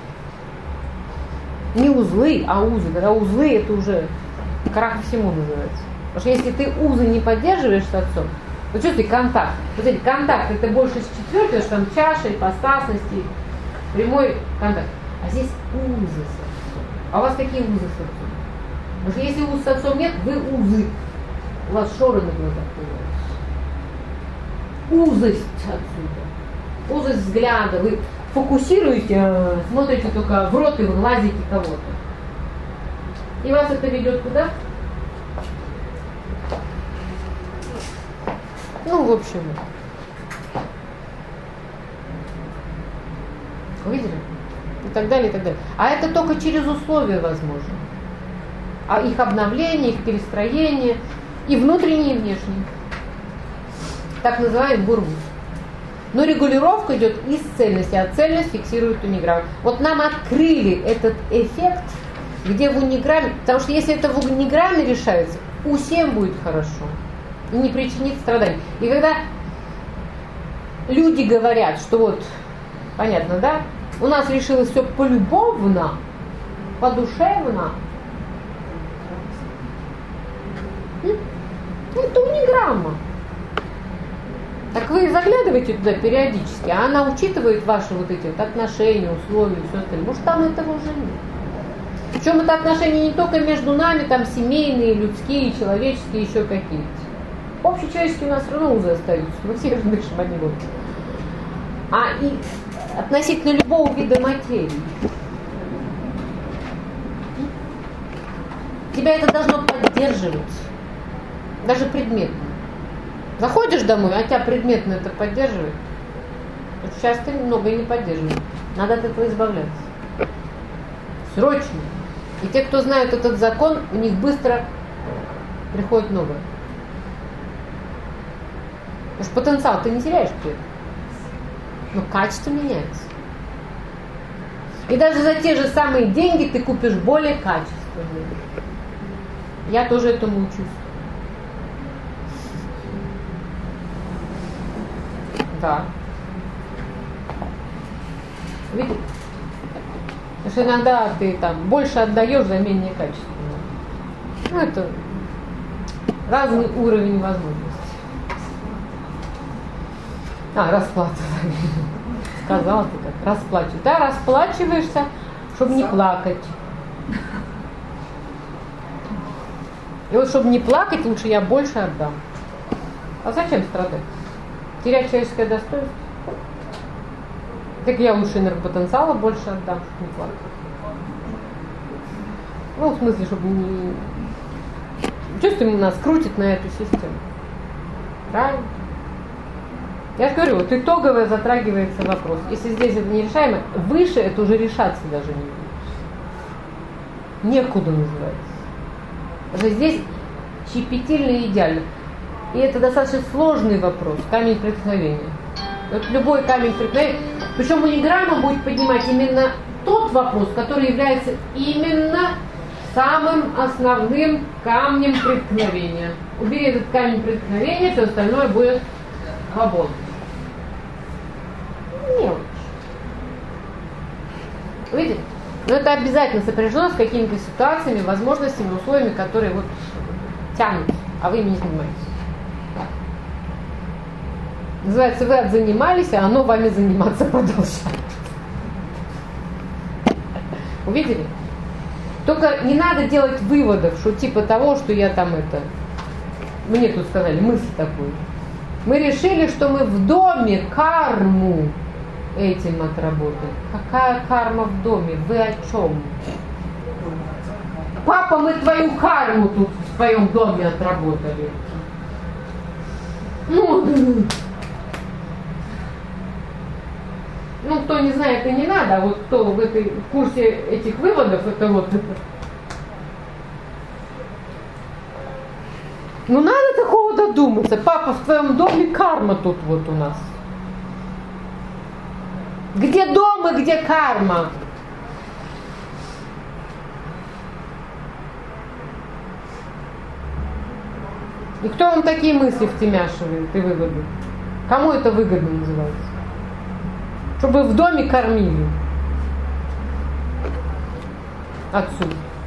Не узлы, а узы. Когда узлы, это уже крах всему называется. Потому что если ты узы не поддерживаешь с отцом, вот чувствуй контакт. Вот эти контакт, это больше с четвертой, что там чаша, ипостасности, прямой контакт. А здесь узы с отцом. А у вас какие узы с отцом? Потому что если уз с отцом нет, вы узы. У вас шоры на глазах появляются. Узость отсюда. Узость взгляда. Вы фокусируете, смотрите только в рот и в глазики кого-то. И вас это ведет куда? Ну, в общем. Увидели? И так далее, и так далее. А это только через условия возможно. А их обновление, их перестроение, и внутренние, и внешние. Так называемый бурбус. Но регулировка идет из цельности, а цельность фиксирует униграмму. Вот нам открыли этот эффект, где в униграмме, потому что если это в униграмме решается, у всем будет хорошо и не причинит страданий. И когда люди говорят, что вот, понятно, да, у нас решилось все полюбовно, подушевно, Ну, это униграмма. Так вы заглядываете туда периодически, а она учитывает ваши вот эти вот отношения, условия и все остальное. Может, там этого уже нет. Причем это отношения не только между нами, там семейные, людские, человеческие, еще какие-то. Общечеловеческие у нас все равно узы остаются, мы все же дышим одни воздухом. А и относительно любого вида материи. Тебя это должно поддерживать. Даже предметно. Заходишь домой, а тебя предметно это поддерживает. Вот сейчас ты много не поддерживаешь. Надо от этого избавляться. Срочно. И те, кто знают этот закон, у них быстро приходит новое. Потому что потенциал ты не теряешь при этом. Но качество меняется. И даже за те же самые деньги ты купишь более качественные. Я тоже этому учусь. Да. Видите? Потому что иногда ты там больше отдаешь за менее качественно. Ну, это разный уровень возможностей. А, расплата. Сказала ты как, расплачиваешься. Да, расплачиваешься, чтобы не плакать. И вот, чтобы не плакать, лучше я больше отдам. А зачем страдать? Терять человеческое достоинство? Так я лучше энергопотенциала больше отдам, чтобы не плакать. Ну, в смысле, чтобы не... Чувствуем, нас крутит на эту систему. Правильно? Я же говорю, вот итоговое затрагивается вопрос. Если здесь это нерешаемо, выше это уже решаться даже не будет. Некуда называется. Потому что здесь щепетильно и идеально. И это достаточно сложный вопрос, камень преткновения. Вот любой камень преткновения, причем униграмма будет поднимать именно тот вопрос, который является именно самым основным камнем преткновения. Убери этот камень преткновения, все остальное будет свободно. Мелочь. Видите? Но это обязательно сопряжено с какими-то ситуациями, возможностями, условиями, которые вот тянут, а вы ими не занимаетесь. Называется, вы отзанимались, а оно вами заниматься продолжает. Увидели? Только не надо делать выводов, что типа того, что я там это... Мне тут сказали, мысль такую. Мы решили, что мы в доме карму этим отработаем. Какая карма в доме? Вы о чем? Папа, мы твою карму тут в твоем доме отработали. Ну, ну, кто не знает, это не надо, а вот кто в этой в курсе этих выводов, это вот это. Ну, надо такого додуматься. Папа, в твоем доме карма тут вот у нас. Где дом и где карма? И кто вам такие мысли втемяшивает и выводы? Кому это выгодно называется? Чтобы в доме кормили. Отцу.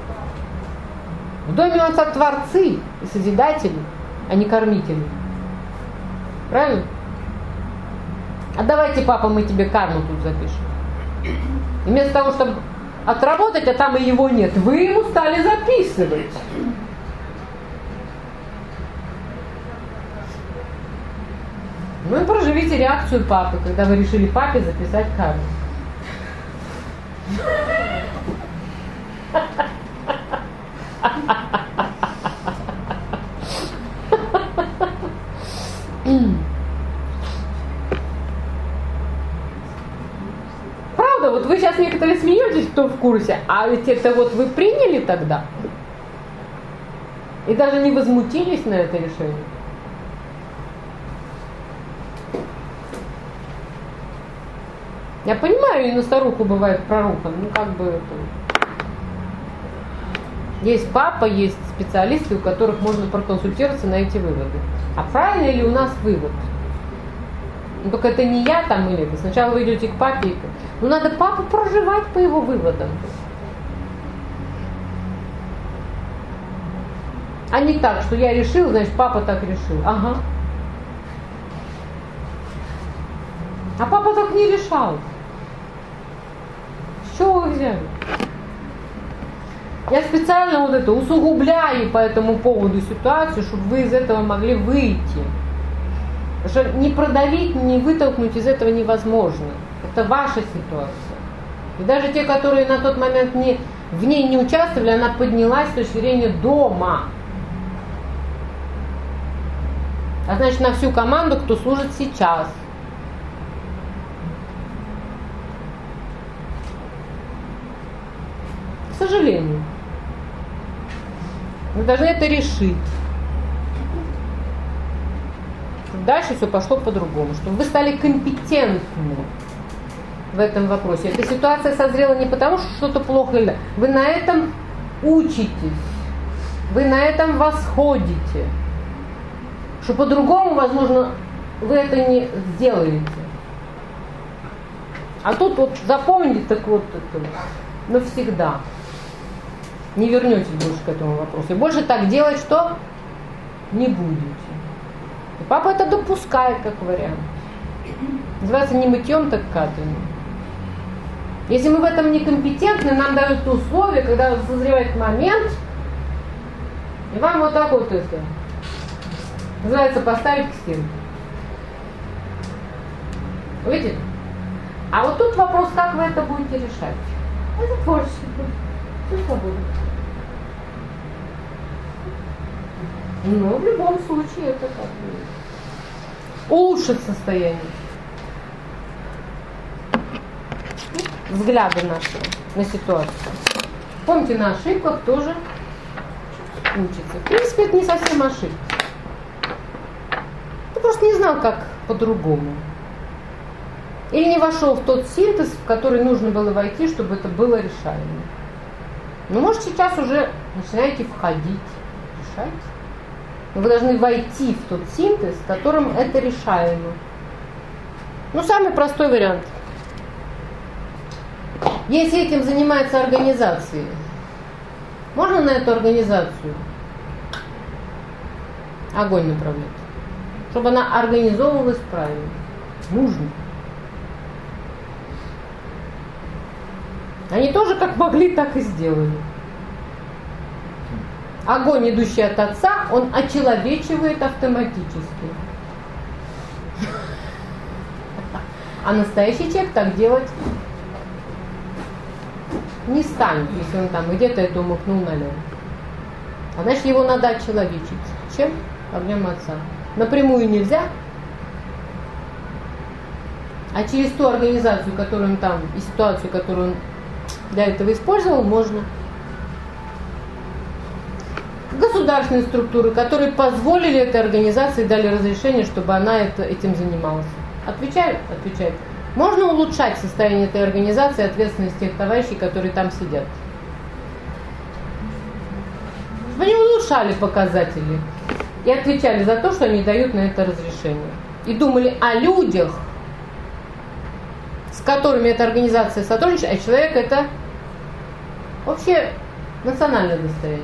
В доме у отца творцы и созидатели, а не кормители. Правильно? А давайте, папа, мы тебе карму тут запишем. И вместо того, чтобы отработать, а там и его нет, вы ему стали записывать. Ну и проживите реакцию папы, когда вы решили папе записать карму. Правда, вот вы сейчас некоторые смеетесь, кто в курсе, а ведь это вот вы приняли тогда и даже не возмутились на это решение. Я понимаю, и на старуху бывает пророком, ну как бы это... Есть папа, есть специалисты, у которых можно проконсультироваться на эти выводы. А правильно ли у нас вывод? Ну только это не я там или это. Сначала вы идете к папе, и... ну надо папу проживать по его выводам. А не так, что я решил, значит, папа так решил. Ага. А папа так не решал. С чего вы взяли? Я специально вот это усугубляю по этому поводу ситуацию, чтобы вы из этого могли выйти. Потому что не продавить, не вытолкнуть из этого невозможно. Это ваша ситуация. И даже те, которые на тот момент не, в ней не участвовали, она поднялась с точки зрения дома. А значит, на всю команду, кто служит сейчас. К сожалению. Вы должны это решить. Дальше все пошло по-другому. Чтобы вы стали компетентны в этом вопросе. Эта ситуация созрела не потому, что что-то плохо или... Вы на этом учитесь. Вы на этом восходите. Что по-другому, возможно, вы это не сделаете. А тут вот запомните, так вот это навсегда. Не вернетесь больше к этому вопросу. И больше так делать, что не будете. И папа это допускает как вариант. Называется не мытьем, так катанием. Если мы в этом некомпетентны, нам дают условия, когда созревает момент, и вам вот так вот это называется поставить к стенке. Видите? А вот тут вопрос, как вы это будете решать. Это творчество. Все свободно. Но в любом случае это как бы улучшит состояние. Взгляды наши на ситуацию. Помните, на ошибках тоже учится. В принципе, это не совсем ошибка. Ты просто не знал, как по-другому. Или не вошел в тот синтез, в который нужно было войти, чтобы это было решаемо. Но может сейчас уже начинаете входить, решать. Но вы должны войти в тот синтез, в котором это решаемо. Ну, самый простой вариант. Если этим занимается организация, можно на эту организацию огонь направлять, чтобы она организовывалась правильно. Нужно. Они тоже как могли, так и сделали. Огонь, идущий от Отца, он очеловечивает автоматически. А настоящий человек так делать не станет, если он там где-то это умыкнул налево. А значит, его надо очеловечить. Чем? Огнем Отца. Напрямую нельзя, а через ту организацию, которую он там, и ситуацию, которую он для этого использовал, можно. Государственные структуры, которые позволили этой организации, дали разрешение, чтобы она это, этим занималась. Отвечают? Отвечают. Можно улучшать состояние этой организации, ответственность тех товарищей, которые там сидят. Чтобы они улучшали показатели и отвечали за то, что они дают на это разрешение. И думали о людях, с которыми эта организация сотрудничает, а человек это вообще национальное достояние.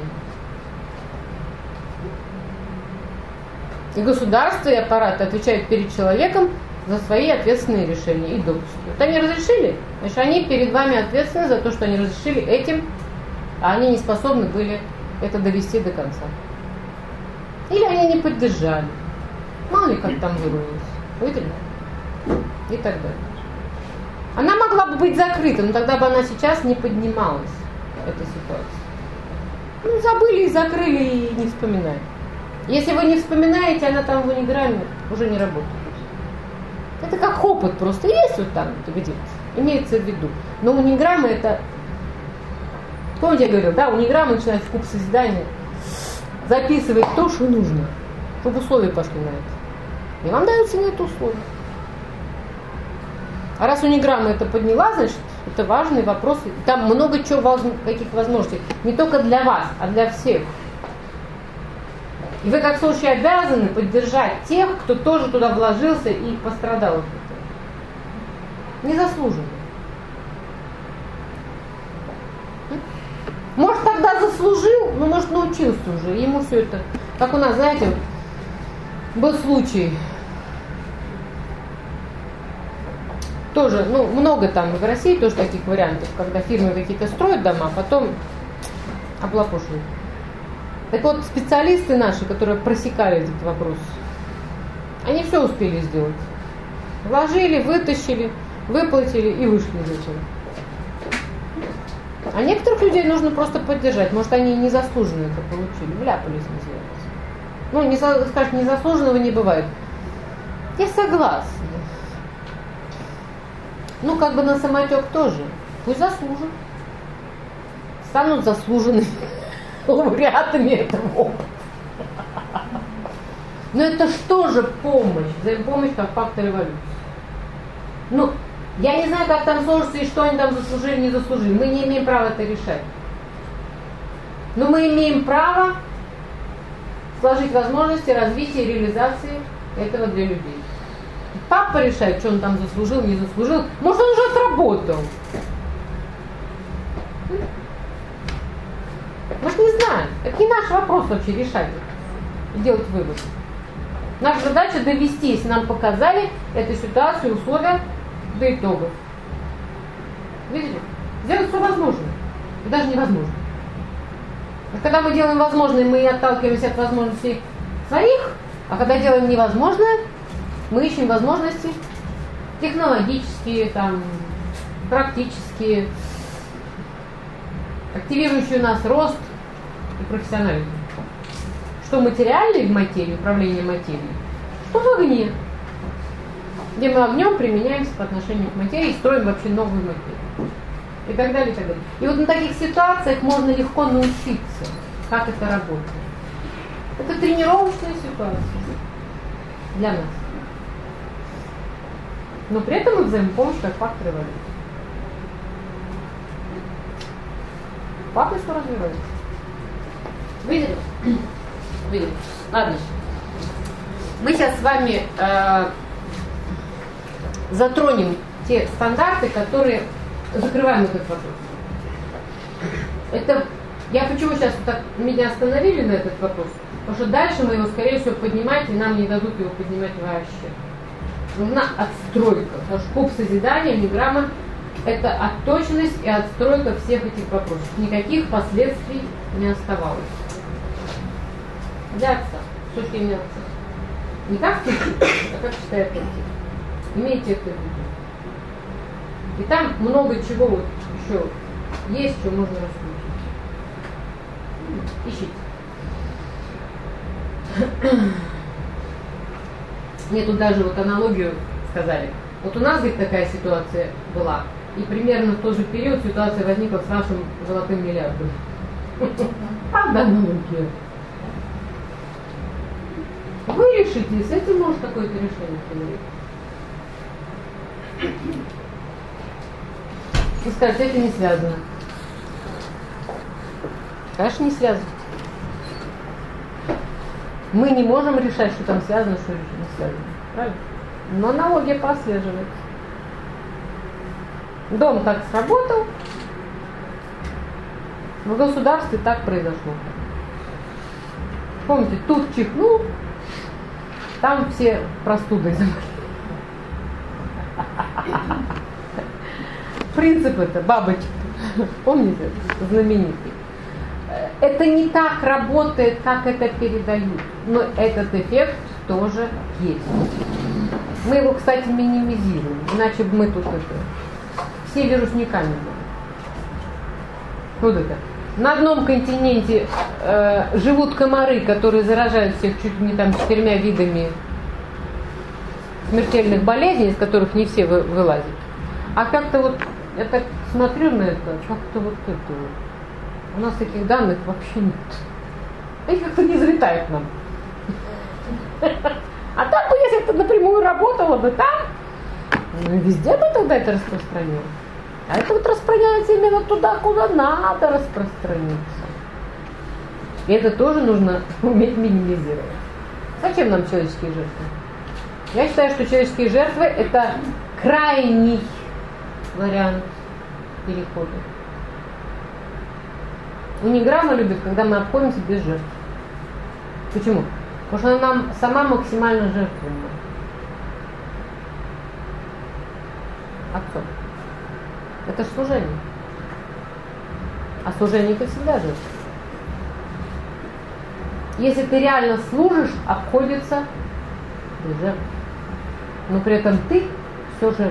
И государство, и аппараты отвечают перед человеком за свои ответственные решения и допуски. Вот они разрешили, значит, они перед вами ответственны за то, что они разрешили этим, а они не способны были это довести до конца. Или они не поддержали. Мало ли как там вырвалось. Видели? И так далее. Она могла бы быть закрыта, но тогда бы она сейчас не поднималась, эта ситуация. Ну, забыли и закрыли, и не вспоминают. Если вы не вспоминаете, она там в униграмме уже не работает. Это как опыт просто есть вот там, где имеется в виду. Но униграмма это... Помните, я говорила, да, униграмма начинает в куб созидания записывать то, что нужно, чтобы условия пошли на это. И вам даются на это условия. А раз униграмма это подняла, значит, это важный вопрос. Там много чего, каких возможностей. Не только для вас, а для всех. И вы как слушающие обязаны поддержать тех, кто тоже туда вложился и пострадал от этого. Незаслуженно. Может, так когда заслужил, ну, может, научился уже, ему все это, как у нас, знаете, был случай, тоже, ну, много там в России тоже таких вариантов, когда фирмы какие-то строят дома, потом облапошивают. Так вот, специалисты наши, которые просекали этот вопрос, они все успели сделать. Вложили, вытащили, выплатили и вышли из этого. А некоторых людей нужно просто поддержать. Может, они незаслуженно это получили, вляпались, называется. Ну, не, скажешь, незаслуженного не бывает. Я согласна. Ну, как бы на самотек тоже. Пусть заслужат. Станут заслуженными лауреатами этого опыта. Но это что же помощь? Взаимопомощь как фактор эволюции. Ну, я не знаю, как там сложится и что они там заслужили, не заслужили. Мы не имеем права это решать. Но мы имеем право сложить возможности развития и реализации этого для людей. Папа решает, что он там заслужил, не заслужил. Может, он уже отработал. Может, не знаю. Это не наш вопрос вообще решать и делать выводы. Наша задача довести, если нам показали эту ситуацию, условия до итогов. Видите? Сделать все возможное. И даже невозможно. А когда мы делаем возможное, мы отталкиваемся от возможностей своих, а когда делаем невозможное, мы ищем возможности технологические, там, практические, активирующие у нас рост и профессионализм. Что материальный в материи, управление материей, что в огне, где мы огнем применяемся по отношению к материи и строим вообще новую материю. И так далее, и так далее. И вот на таких ситуациях можно легко научиться, как это работает. Это тренировочная ситуация для нас. Но при этом и взаимопомощь как фактор эволюции. Факты что развиваются. Видели? Видели. Ладно. Мы сейчас с вами э, затронем те стандарты, которые закрываем этот вопрос. Это я почему сейчас вот так меня остановили на этот вопрос? Потому что дальше мы его, скорее всего, поднимать, и нам не дадут его поднимать вообще. Нужна отстройка. Потому что куб созидания, миграмма – это отточенность и отстройка всех этих вопросов. Никаких последствий не оставалось. Для отца. С точки зрения отца. Не как текст, а как читает отец. Имейте это в виду. И там много чего вот еще есть, что можно раскрутить. Ищите. Мне тут даже вот аналогию сказали. Вот у нас, говорит, такая ситуация была. И примерно в тот же период ситуация возникла с нашим золотым миллиардом. Правда аналогия? Вы решите, с этим может какое-то решение принять. И скажете, это не связано. Конечно, не связано. Мы не можем решать, что там связано, что не связано. Правильно? Но аналогия прослеживается. Дом так сработал, в государстве так произошло. Помните, тут чихнул, там все простудой заболели. Принцип это бабочка. Помните, знаменитый. Это не так работает, как это передают. Но этот эффект тоже есть. Мы его, кстати, минимизируем. Иначе бы мы тут это... Все вирусниками были. Вот это. На одном континенте э, живут комары, которые заражают всех чуть ли не там четырьмя видами смертельных болезней, из которых не все вы, вылазят. А как-то вот, я так смотрю на это, как-то вот это вот. У нас таких данных вообще нет. Они как-то не залетают нам. А так бы, если это напрямую работало бы там, ну везде бы тогда это распространялось. А это вот распространяется именно туда, куда надо распространиться. И это тоже нужно уметь минимизировать. Зачем нам человеческие жертвы? Я считаю, что человеческие жертвы это крайний вариант перехода. Униграмма любит, когда мы обходимся без жертв. Почему? Потому что она нам сама максимально жертвенная. Отцом. Это же служение. А служение это всегда жертва. Если ты реально служишь, обходится без жертв. Но при этом ты все жертвуешь.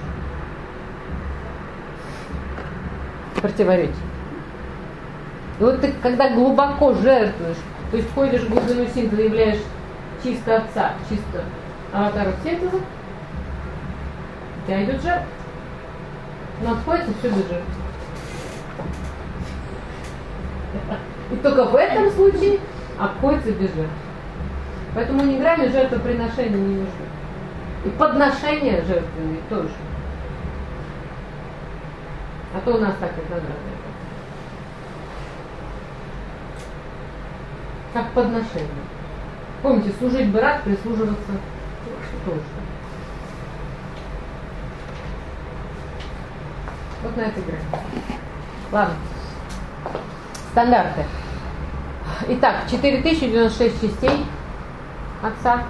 Противоречие. И вот ты, когда глубоко жертвуешь, то есть входишь в глубину синтеза, являешь чисто отца, чисто аватару синтеза, у тебя идет жертва. Но отходится все без жертв. И только в этом случае обходится без жертв. Поэтому не грами жертвоприношения не нужно. И подношения жертвенные тоже. А то у нас так это надо. Как подношение. Помните, служить бы рад, прислуживаться тоже. Вот на этой грани. Ладно. Стандарты. Итак, четыре тысячи девяносто шесть частей Отца,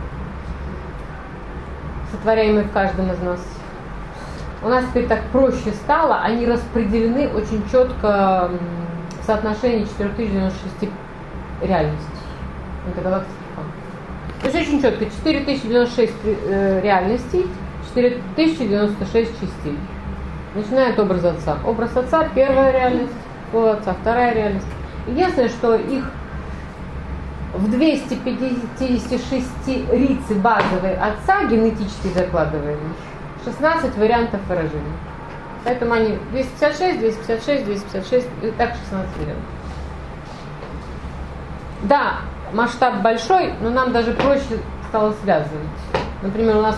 сотворяемые в каждом из нас. У нас теперь так проще стало, они распределены очень четко в соотношении четыре тысячи девяносто шесть реальностей. Это галактический фон. То есть очень четко четыре тысячи девяносто шесть э, реальностей, четыре тысячи девяносто шесть частей. Начиная от образа Отца. Образ Отца – первая реальность, Слово Отца – вторая реальность. Единственное, что их в двухстах пятидесяти шести рице базовой Отца, генетически закладываемых, шестнадцать вариантов выражений. Поэтому они двести пятьдесят шесть, двести пятьдесят шесть, двести пятьдесят шесть, и так шестнадцать вариантов. Да, масштаб большой, но нам даже проще стало связывать. Например, у нас...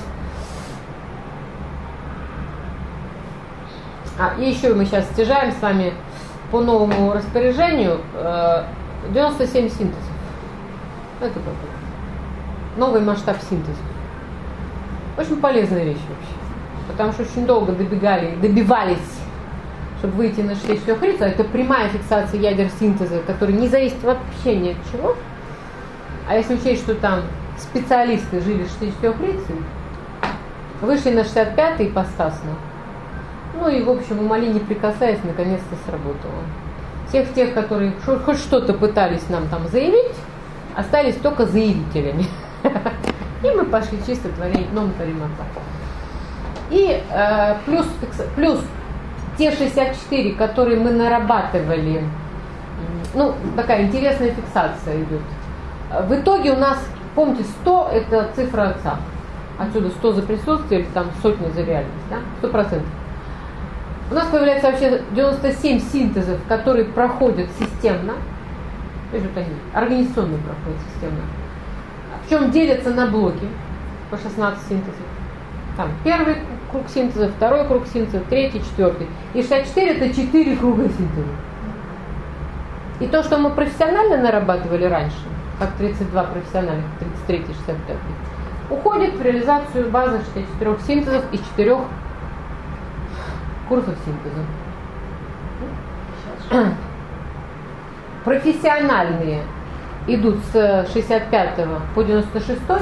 А, и еще мы сейчас стяжаем с вами по новому распоряжению девяносто семь синтезов. Это такой новый масштаб синтеза. Очень полезная вещь вообще. Потому что очень долго добегали, добивались, чтобы выйти на шесть четырех риц. Это прямая фиксация ядер синтеза, который не зависит вообще ни от чего. А если учесть, что там специалисты жили в шести четырех риц, вышли на шестьдесят пятый ипостасно. Ну и, в общем, умоли не прикасаясь, наконец-то сработало. Всех тех, которые хоть что-то пытались нам там заявить, остались только заявителями. И мы пошли чисто творить нон-паримата. И э, плюс, плюс те шестьдесят четыре, которые мы нарабатывали, ну, такая интересная фиксация идет. В итоге у нас, помните, сто это цифра Отца. Отсюда сто за присутствие или там сотни за реальность, да? сто процентов. У нас появляется вообще девяносто семь синтезов, которые проходят системно. То есть вот они организационно проходят системно. Причем делятся на блоки по шестнадцать синтезов. Там первый круг синтеза, второй круг синтеза, третий, четвертый. И шестьдесят четыре это четыре круга синтеза. И то, что мы профессионально нарабатывали раньше, как тридцать два профессиональных, тридцать три, шестьдесят пять, уходит в реализацию базы шестидесяти четырёх синтезов и четырёх курсов синтеза. Профессиональные идут с шестьдесят пятого по девяносто шестой,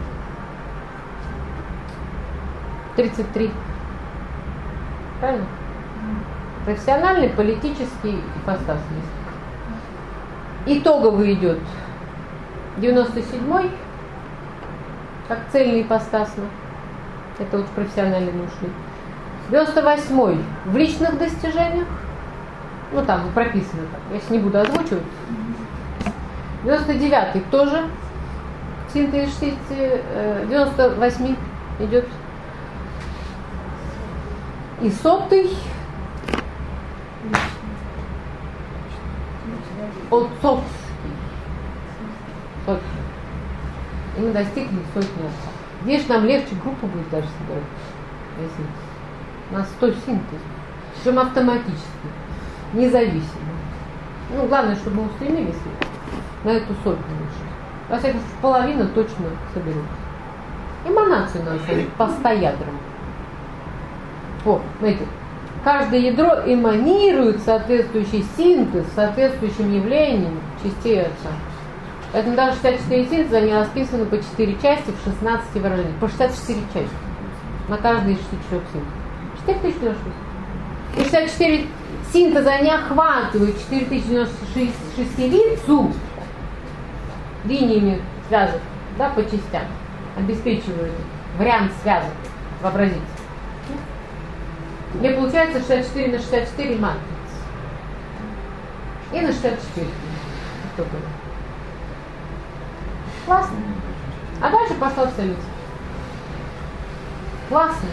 тридцать три. Правильно? Профессиональный, политический, ипостасный. Итоговый идет девяносто седьмой, как цельный ипостасно. Это вот профессиональные мы ушли. девяносто восьмой в личных достижениях. Ну там прописано так, я сейчас не буду озвучивать. девяносто девятый тоже синтез девяносто восьмой идет. И сотый отцовский. Сотый. И мы достигли сотни отца. Здесь нам легче группу будет даже собирать. Если у нас сто синтезов. Причем автоматически. Независимо. Ну, главное, чтобы мы устремились на эту сотню лучше. Во всяком случае, половина точно соберется. Эманацию надо собрать по ста ядрам. О, смотрите. каждое ядро эманирует соответствующий синтез, соответствующим явлением частей Отца. Поэтому даже шестьдесят четыре синтеза, они расписаны по четыре части в шестнадцати выражениях. По шестьдесят четыре части. На каждый из шестидесяти четырёх синтезов. четыре тысячи девяносто шесть. И шестьдесят четыре синтеза, они охватывают четыре тысячи девяносто шестилицу линиями связок, да, по частям. Обеспечивают вариант связок. Вообразите. Мне получается шестьдесят четыре на шестьдесят четыре матриц. И на шестьдесят четыре. Классно. А дальше пошла целить. Классно.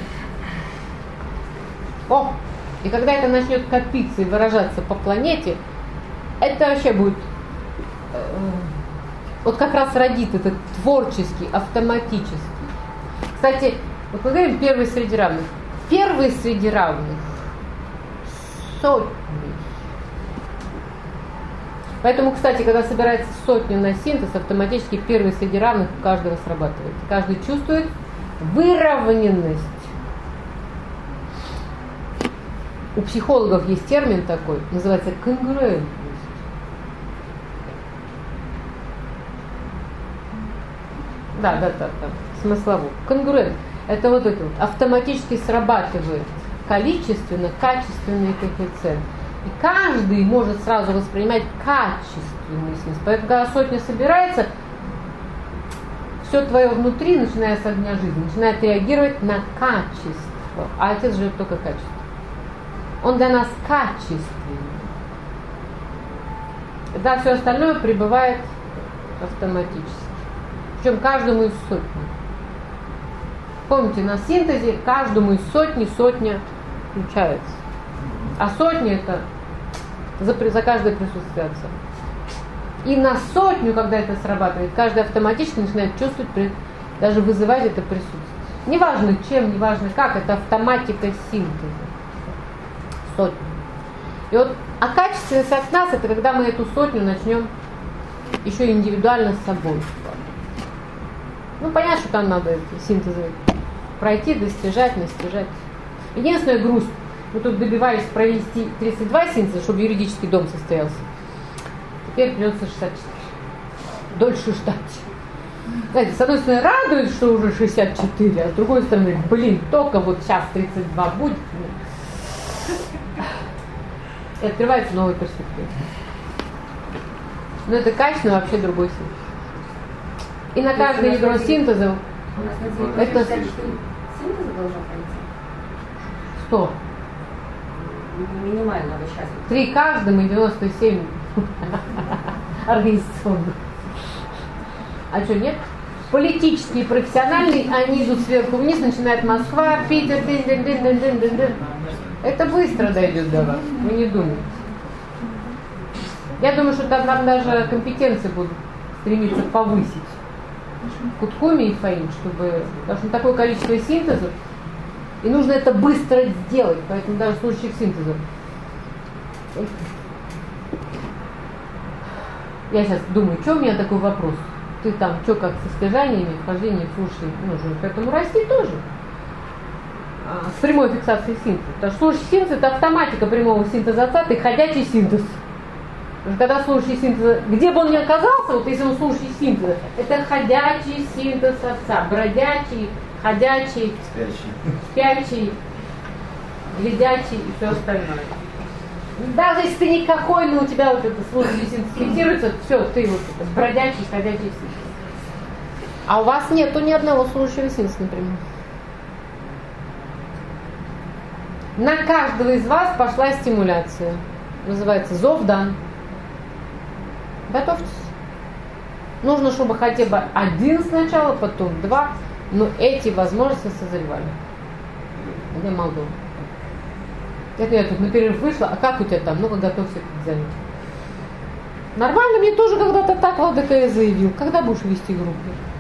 О! И когда это начнет копиться и выражаться по планете, это вообще будет... Э, вот как раз родит этот творческий, автоматический. Кстати, вот мы говорим первый среди равных. Первый среди равных сотни. Поэтому, кстати, когда собирается сотня на синтез, автоматически первый среди равных у каждого срабатывает. Каждый чувствует выровненность. У психологов есть термин такой, называется конгруентность. Да, да, да, да, смыслово. Конгруент. Это вот это вот. Автоматически срабатывает количественно, качественный коэффициент. И каждый может сразу воспринимать качественный смысл. Поэтому, когда сотня собирается, все твое внутри, начиная с огня жизни, начинает реагировать на качество. А Отец живет только качество. Он для нас качественный. Да, все остальное прибывает автоматически. Причем каждому из сотни. Помните, на синтезе каждому из сотни сотня включается. А сотня это за, за каждое присутствие Отца. И на сотню, когда это срабатывает, каждый автоматически начинает чувствовать, даже вызывать это присутствие. Неважно чем, неважно как, это автоматика синтеза. Сотня. И вот, а качественность от нас, это когда мы эту сотню начнем еще индивидуально с собой. Ну, понятно, что там надо эти синтезы пройти, достижать, настижать. Единственная грусть. Мы тут добивались провести тридцать два синтеза, чтобы юридический дом состоялся. Теперь придется шестьдесят четыре. Дольше ждать. Знаете, с одной стороны, радует, что уже шестьдесят четыре, а с другой стороны, блин, только вот сейчас тридцать два будет. И открывается новая перспектива. Но это качественно вообще другой синтез. И на каждое ядро синтеза это синтеза должно пройти? сто. Минимально вы сейчас. Три каждому и девяносто семь организационных. А что, нет? Политические, профессиональные, они идут сверху вниз, начинает Москва, Питер, дын, дын, дын, дын, дын, дын, дын. Это быстро дойдет до вас, вы не думаете. Я думаю, что там нам даже компетенции будут стремиться повысить. Куткуми и Фаин, чтобы... Потому что такое количество синтезов, и нужно это быстро сделать, поэтому даже в случае синтеза. Я сейчас думаю, что у меня такой вопрос? Ты там, что как со стяжаниями, вхождением, слушай, нужно к этому расти тоже. А, с прямой фиксацией синтеза. Потому что слушай синтез — это автоматика прямого синтеза отца, ты ходячий синтез. Потому что когда слушающий синтеза, где бы он ни оказался, вот если он слушающий синтеза, это ходячий синтез отца, бродячий, ходячий, спящий, спящий, глядячий и все остальное. Даже если ты никакой, но у тебя вот это слушающий синтез фиксируется, все, ты вот это бродячий, ходячий синтез. А у вас нету ни одного слушающего синтеза, например. На каждого из вас пошла стимуляция. Называется зов дан. Готовьтесь. Нужно, чтобы хотя бы один сначала, потом два, но эти возможности созревали. Где Молдова? Это я тут на перерыв вышла, а как у тебя там? Ну-ка, готовься к экзамену. Нормально, мне тоже когда-то так Владыка заявил. Когда будешь вести группу?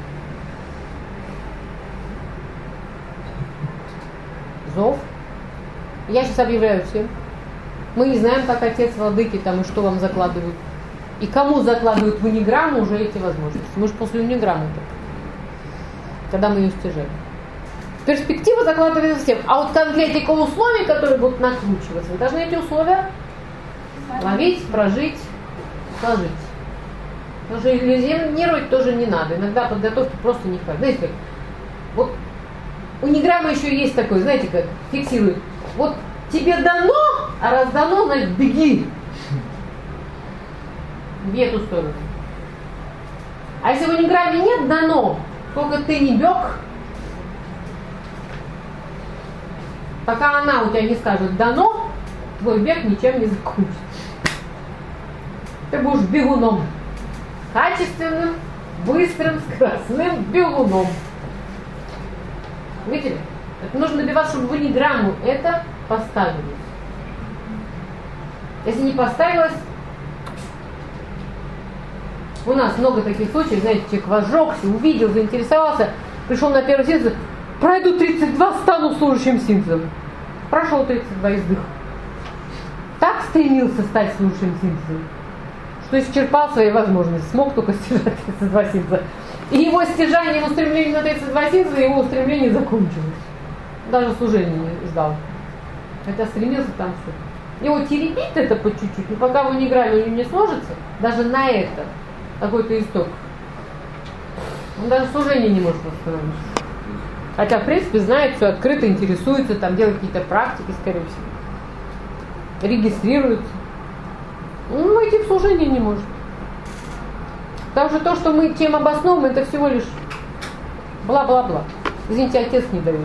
Зов. Я сейчас объявляю всем. Мы не знаем, как отец Владыки там и что вам закладывают. И кому закладывают в униграмму уже эти возможности. Мы же после униграммы-то, когда мы ее стяжали. Перспектива закладывается всем. А вот конкретика условий, которые будут накручиваться, вы должны эти условия ловить, прожить, сложить. Потому что иллюзионировать тоже не надо. Иногда подготовки просто не хватит. Знаете, как? Вот у Ниграма еще есть такой, знаете, как фиксирует. Вот тебе дано, а раз дано, значит беги. В эту сторону. А если в Ниграме нет дано, сколько ты не бег, пока она у тебя не скажет дано, твой бег ничем не закончится. Ты будешь бегуном. Качественным, быстрым, скоростным бегуном. Видите? Это нужно добиваться, чтобы вы не грамму это поставили. Если не поставилось, у нас много таких случаев, знаете, человек возжегся, увидел, заинтересовался, пришел на первый синтез, пройду тридцать два, стану служащим синтезом. Прошел тридцать два, издых. Так стремился стать служащим синтезом, что исчерпал свои возможности, смог только стяжать тридцать два синтеза. И его стяжание, его устремление на тридцать два синтеза, его устремление закончилось. Даже служение не сдал. Хотя стремился там все. И вот теребить это по чуть-чуть, и пока в Ниграме не сложится, даже на это какой-то исток, он даже служение не может восстановить. Хотя, в принципе, знает все, открыто интересуется, там делает какие-то практики, скорее всего. Регистрируется. Ну, войти в служение не может. Потому что то, что мы чем обосновываем, это всего лишь бла-бла-бла. Извините, отец не дает.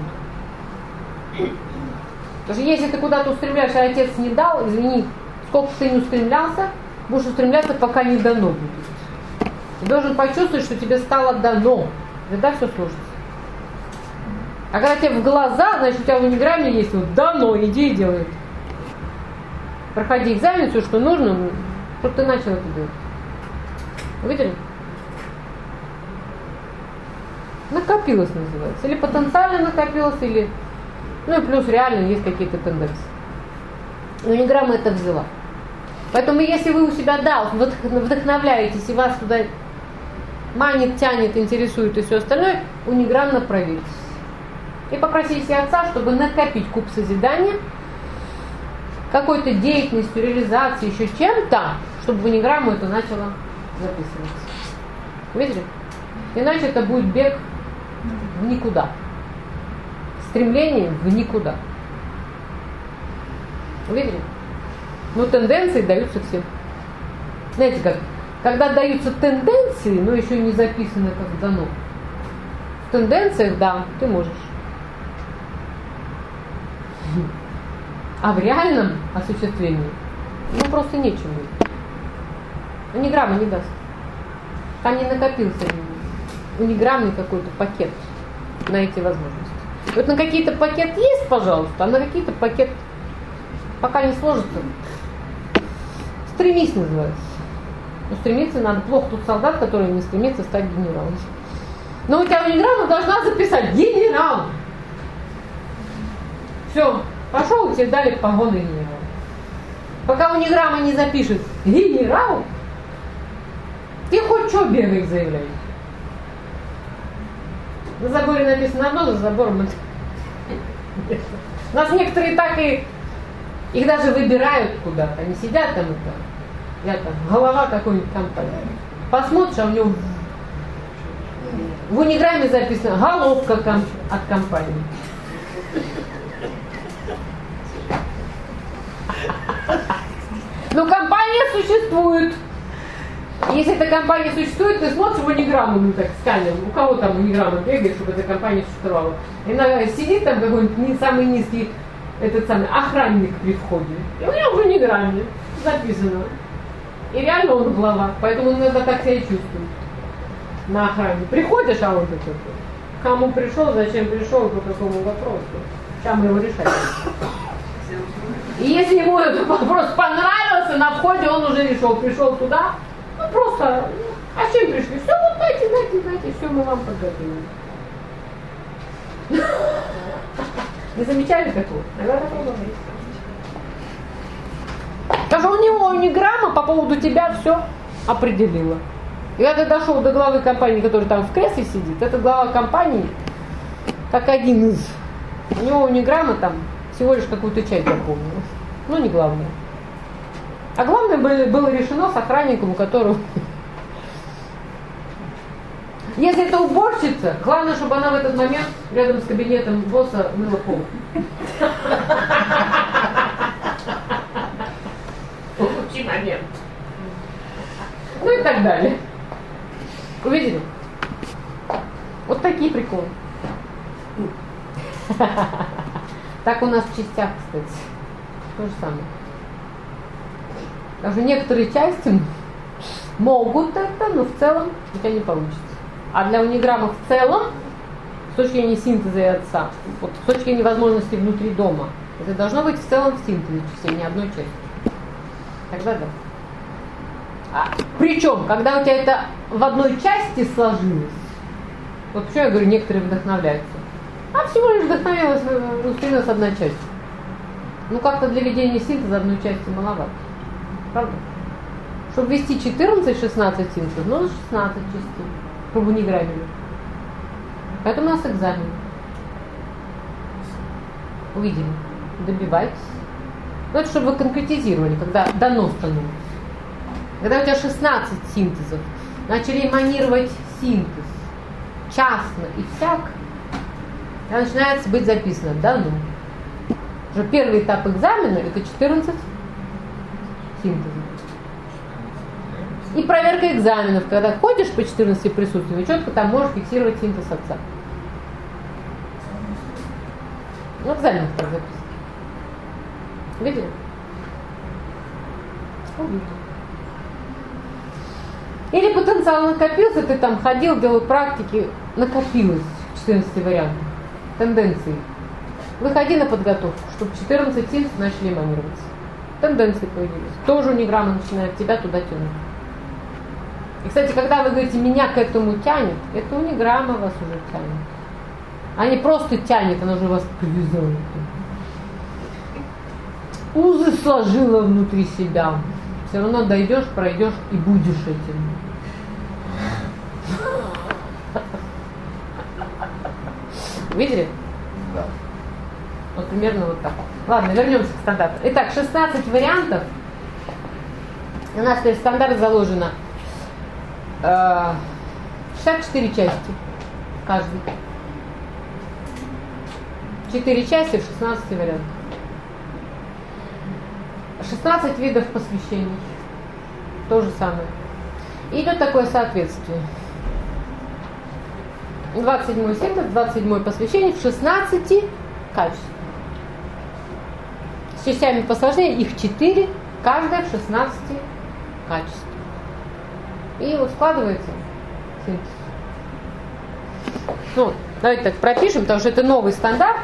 Потому что если ты куда-то устремляешься, а отец не дал, извини, сколько ты не устремлялся, будешь устремляться, пока не дано будет. Ты должен почувствовать, что тебе стало дано. Тогда все сложится. А когда тебе в глаза, значит, у тебя в Ниграме есть вот дано, иди и делай это. Проходи экзамен, все, что нужно, чтобы ты начал это делать. Видели? Накопилось называется. Или потенциально накопилось, или... Ну и плюс реально есть какие-то тенденции. Но Ниграма это взяла. Поэтому если вы у себя, да, вдохновляетесь, и вас туда манит, тянет, интересует и все остальное, униграммно проверьтесь. И попросите отца, чтобы накопить куб созидания, какой-то деятельностью, реализацией, еще чем-то, чтобы в униграмму это начало записываться. Видели? Иначе это будет бег в никуда. Стремление в никуда. Видели? Но тенденции даются всем. Знаете как? Когда даются тенденции, но еще не записано как дано. В тенденциях, да, ты можешь. А в реальном осуществлении ну просто нечем будет. Униграмма не даст. Там не накопился униграммный какой-то пакет на эти возможности. Вот на какие-то пакет есть, пожалуйста, а на какие-то пакет пока не сложится. Стремись, называется. Но стремиться надо. Плохо тот солдат, который не стремится стать генералом. Но у тебя униграмма должна записать генерал. Все, пошел, тебе дали погоны генерала. Пока униграмма не запишет генерал, ты хоть что бегаешь, заявляешь. На заборе написано одно, за забором это. У нас некоторые так и их даже выбирают куда-то. Они сидят там и там. Я там, голова какой-нибудь компании. Посмотришь, а у него в униграмме записано головка от компании. Но компания существует. Если эта компания существует, ты смотришь в униграмму, ну так, сканером, у кого там униграмма бегает, чтобы эта компания существовала. И на, сидит там какой-нибудь не, самый низкий этот самый охранник при входе. И у него в униграмме записано. И реально он глава, поэтому он иногда так себя и чувствует. На охране. Приходишь, а он такой, кому пришел, зачем пришел, по какому вопросу. Сейчас мы его решаем. И если ему этот вопрос понравился, на входе он уже решил, пришел туда, ну просто, а с чем пришли? Все, вот дайте, дайте, дайте, все мы вам подготовили. Не замечали такого? Наверное, подумайте. Даже у него униграмма по поводу тебя все определила. И когда ты дошел до главы компании, который там в кресле сидит, эта глава компании как один из. У него униграмма там всего лишь какую-то часть запомнилась. Ну, не главное. А главное было, было решено с охранником, у которого... Если это уборщица, главное, чтобы она в этот момент рядом с кабинетом босса мыла пол. Лучший момент. Ну и так далее. Увидели? Вот такие приколы. Так у нас в частях, кстати. То же самое. Даже некоторые части могут это, но в целом у тебя не получится. А для униграммы в целом, с точки зрения синтеза и отца, вот, с точки зрения возможности внутри дома, это должно быть в целом в синтезе частей, не одной части. Тогда да. А, причем, когда у тебя это в одной части сложилось, вот почему я говорю, некоторые вдохновляются, а всего лишь вдохновилась, устремилась одна часть. Ну как-то для ведения синтеза одной части маловато. Правда? Чтобы ввести четырнадцать-шестнадцать синтезов, нужно шестнадцать частей, чтобы не грабили. Поэтому у нас экзамен. Увидели. Добивайтесь. Ну это чтобы вы конкретизировали, когда дано становится. Когда у тебя шестнадцать синтезов, начали эманировать синтез частно и всяк, начинается быть записано дано. Уже первый этап экзамена это четырнадцать синтезов. И проверка экзаменов, когда ходишь по четырнадцати присутствиям, четко там можешь фиксировать синтез отца. Ну, экзамен так записан. Видели? Увидели. Или потенциал накопился, ты там ходил, делал практики, накопилось четырнадцать вариантов, тенденции. Выходи на подготовку, чтобы четырнадцать синтезов начали эманироваться. Тенденции появились. Тоже униграмма начинает тебя туда тянуть. И, кстати, когда вы говорите, меня к этому тянет, это униграмма вас уже тянет. А не просто тянет, она уже вас привязала. Узы сложила внутри себя. Все равно дойдешь, пройдешь и будешь этим. Видели? Да. Вот примерно вот так. Ладно, вернемся к стандарту. Итак, шестнадцать вариантов. У нас теперь стандарт заложено э, шестьдесят четыре части. Каждый. четыре части в шестнадцати вариантах. шестнадцать видов посвящений. То же самое. И идет такое соответствие. двадцать седьмой синтез, двадцать седьмое посвящение в шестнадцати качествах. С частями посложнее, их четыре, каждая в шестнадцати качествах. И вот складывается синтез. Ну, давайте так пропишем, потому что это новый стандарт.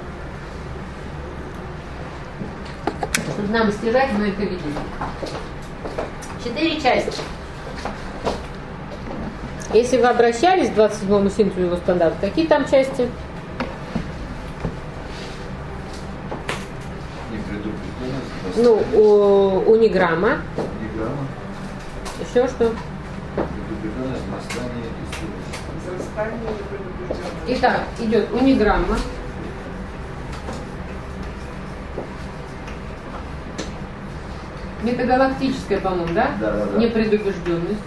Чтобы нам стяжать, мы это видели. Четыре части. Если вы обращались к двадцать седьмому синтезу его стандарта, какие там части? Ну, у, униграмма. Униграмма. Еще что? Предупрежденность, нарастание и скорость. Итак, идет униграмма. Метагалактическая, по-моему, да? Да, да, да. Непредубежденность.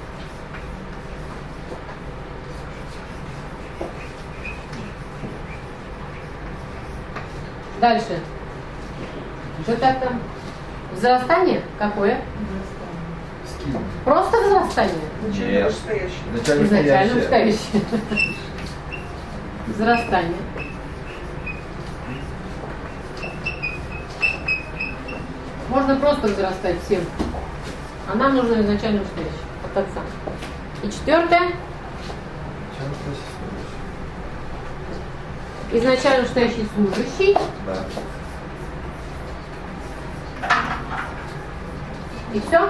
Дальше. Что так там? Возрастание? Какое? Скин. Просто возрастание? Нет. Изначально Изначально настоящее. устающее. Возрастание. Можно просто возрастать всем. А нам нужно изначально устающее. От отца. И четвертое. Изначально устающий служащий. Да. И все?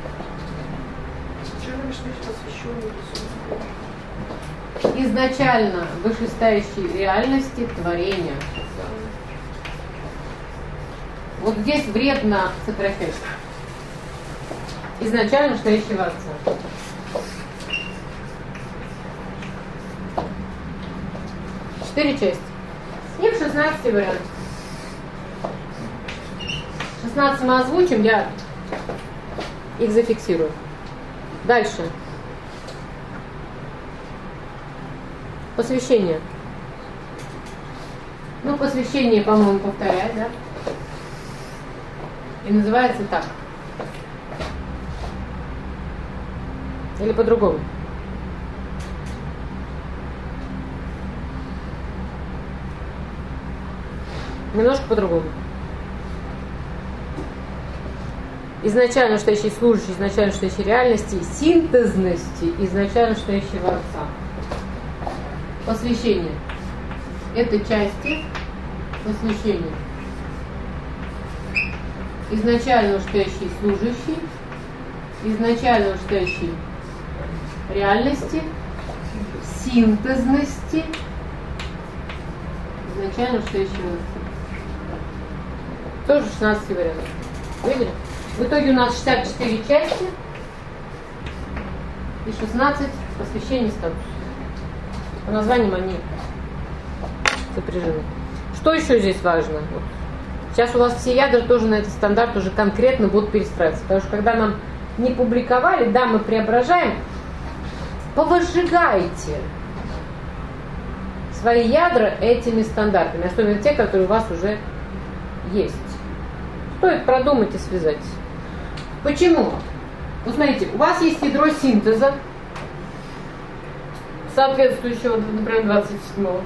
Изначально вышестоящей реальности творения. Вот здесь вредно сокращать. Изначально вышестоящего отца. четыре части. И в шестнадцати вариантах. шестнадцать мы озвучим, я их зафиксирую. Дальше. Посвящение. Ну, посвящение, по-моему, повторяет, да? И называется так. Или по-другому. Немножко по-другому. Изначально стоящий служащий, изначально стоящий реальности, синтезности изначально стоящего Отца. Посвящение этой части, посвящение изначально стоящий служащий, изначально стоящий реальности, синтезности, изначально стоящего Отца. Тоже шестнадцать вариантов. Видели? В итоге у нас шестьдесят четыре части и шестнадцать посвящений статуса. По названиям они сопряжены. Что еще здесь важно? Вот. Сейчас у вас все ядра тоже на этот стандарт уже конкретно будут перестраиваться. Потому что когда нам не публиковали, да, мы преображаем, повыжигайте свои ядра этими стандартами, особенно те, которые у вас уже есть. Стоит продумать и связать. Почему? Ну, смотрите, у вас есть ядро синтеза, соответствующего, например, двадцать седьмого.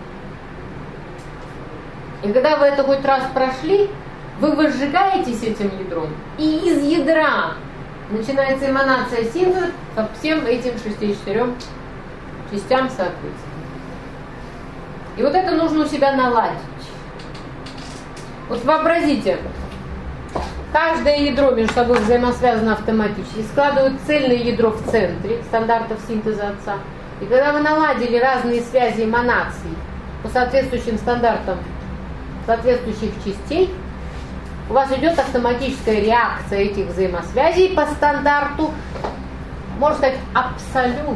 И когда вы это хоть раз прошли, вы выжигаетесь этим ядром, и из ядра начинается эманация синтеза по всем этим шестидесяти четырем частям соответственно. И вот это нужно у себя наладить. Вот вообразите, каждое ядро между собой взаимосвязано автоматически, складывают цельное ядро в центре стандартов синтеза Отца. И когда вы наладили разные связи эманаций по соответствующим стандартам соответствующих частей, у вас идет автоматическая реакция этих взаимосвязей по стандарту, можно сказать, абсолютно.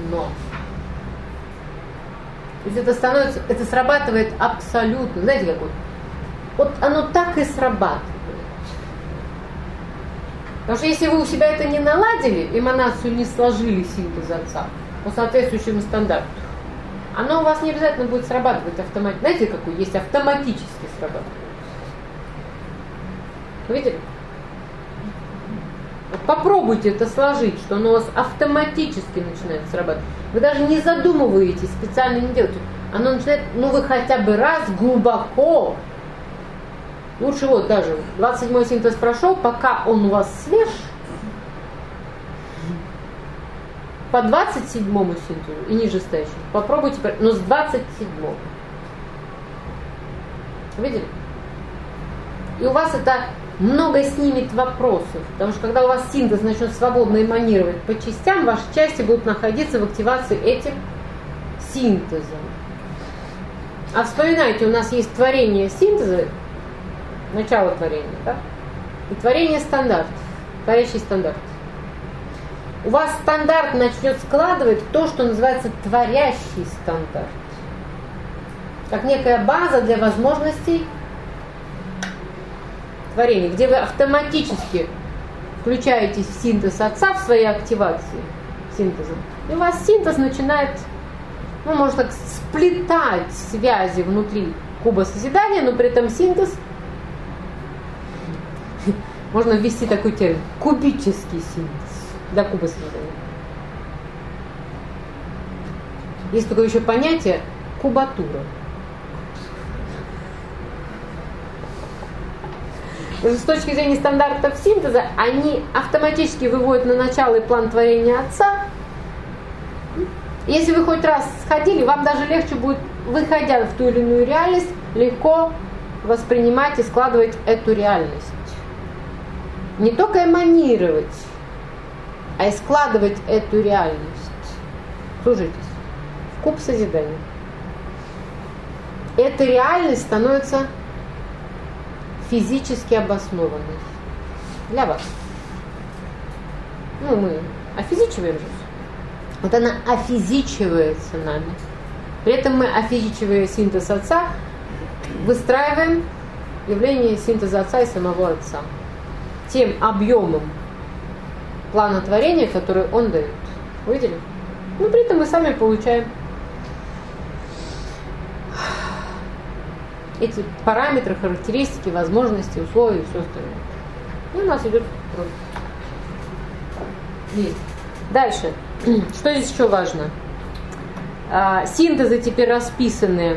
То есть это становится, это срабатывает абсолютно. Знаете, как вот? Вот оно так и срабатывает. Потому что если вы у себя это не наладили, эманацию не сложили синтез Отца по соответствующему стандарту, оно у вас не обязательно будет срабатывать автоматически. Знаете, какой есть автоматически срабатывает? Видели? Вот попробуйте это сложить, что оно у вас автоматически начинает срабатывать. Вы даже не задумываетесь, специально не делаете. Оно начинает, ну вы хотя бы раз глубоко. Лучше вот даже двадцать седьмой синтез прошел, пока он у вас свеж, по двадцать седьмому синтезу и ниже стоящему. Попробуйте, но с двадцать седьмого. Видели? И у вас это много снимет вопросов, потому что когда у вас синтез начнет свободно эманировать по частям, ваши части будут находиться в активации этим синтезом. А вспоминайте, у нас есть творение синтеза, начало творения, да? И творение стандартов, творящий стандарт. У вас стандарт начнет складывать то, что называется творящий стандарт. Как некая база для возможностей творения, где вы автоматически включаетесь в синтез Отца в своей активации синтеза. И у вас синтез начинает, ну, можно так сплетать связи внутри куба созидания, но при этом синтез, можно ввести такой термин, кубический синтез для куба созидания. Есть такое еще понятие кубатура. С точки зрения стандартов синтеза, они автоматически выводят на начало и план творения Отца. Если вы хоть раз сходили, вам даже легче будет, выходя в ту или иную реальность, легко воспринимать и складывать эту реальность. Не только эманировать, а и складывать эту реальность. Слушайтесь, в куб созидания. Эта реальность становится физически обоснованной для вас. Ну, мы офизичиваем же. Вот она офизичивается нами. При этом мы, офизичивая синтез Отца, выстраиваем явление синтеза Отца и самого Отца тем объемом плана творения, который Он дает. Видели? Но при этом мы сами получаем эти параметры, характеристики, возможности, условия и все остальное. И у нас идет рост. Есть. Дальше. Что здесь еще важно? А, синтезы теперь расписаны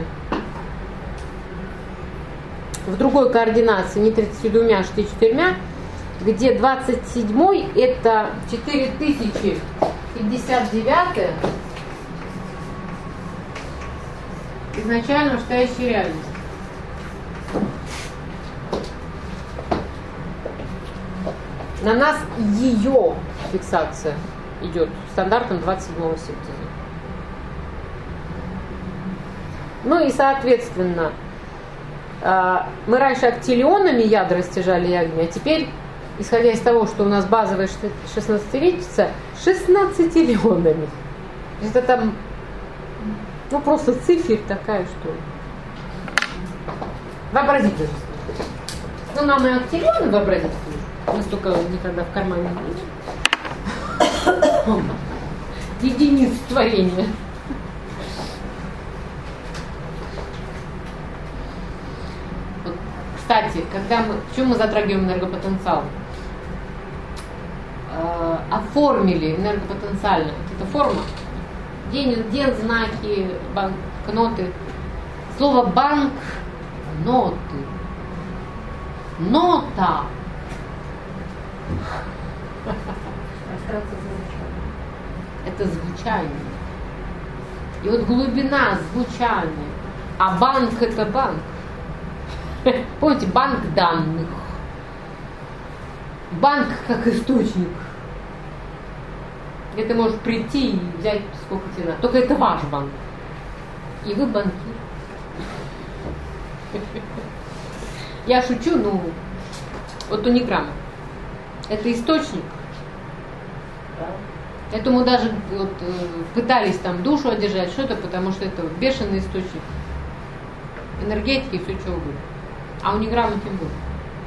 в другой координации, не тридцатью двумя, а шестьдесят четырьмя, где двадцать седьмой это четыре тысячи пятьдесят девять изначально настоящая реальность. На нас ее фиксация идет стандартом двадцать седьмого синтеза. Ну и соответственно мы раньше актилионами ядра растяжали ягни, а теперь, исходя из того, что у нас базовая шестнадцатилетица, шестнадцатиллионами. Это там, ну просто циферь такая, что вообразить даже. Ну нам и актилионы вообразить тоже. Мы столько никогда в кармане не видели. Единиц творения. Кстати, когда мы, почему мы затрагиваем энергопотенциал? Э, оформили энергопотенциально. Вот эта форма. День, день, знаки, банкноты. Слово банк, ноты. Нота. Это звучание. И вот глубина звучания. А банк это банк. Помните, банк данных. Банк как источник. Где ты можешь прийти и взять сколько тебе надо. Только это ваш банк. И вы банкир. Я шучу, ну вот униграмма. Это источник. Этому даже вот, пытались там душу одержать, что-то, потому что это бешеный источник энергетики и все что угодно. А униграмма тем более.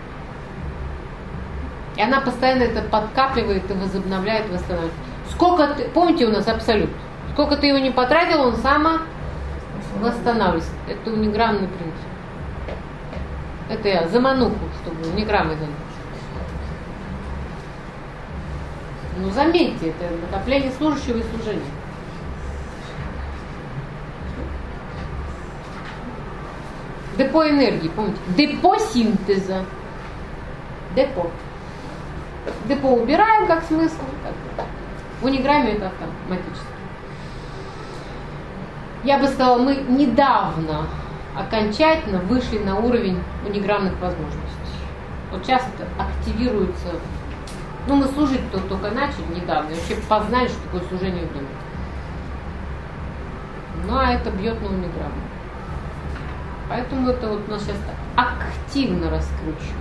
И она постоянно это подкапливает и возобновляет, восстанавливает. Сколько ты, помните, у нас абсолют. Сколько ты его не потратил, он само восстанавливается. Это униграммный принцип. Это я за мануху, чтобы униграммой занять. Ну заметьте, это накопление служащего и служения. Депо энергии, помните? Депо синтеза. Депо. Депо убираем как смысл. Как в униграмме это автоматически. Я бы сказала, мы недавно окончательно вышли на уровень униграммных возможностей. Вот сейчас это активируется. Ну, мы служить-то только начали недавно. И вообще познали, что такое служение в доме. Ну, а это бьет на униграмму. Поэтому это вот у нас сейчас активно раскручивается.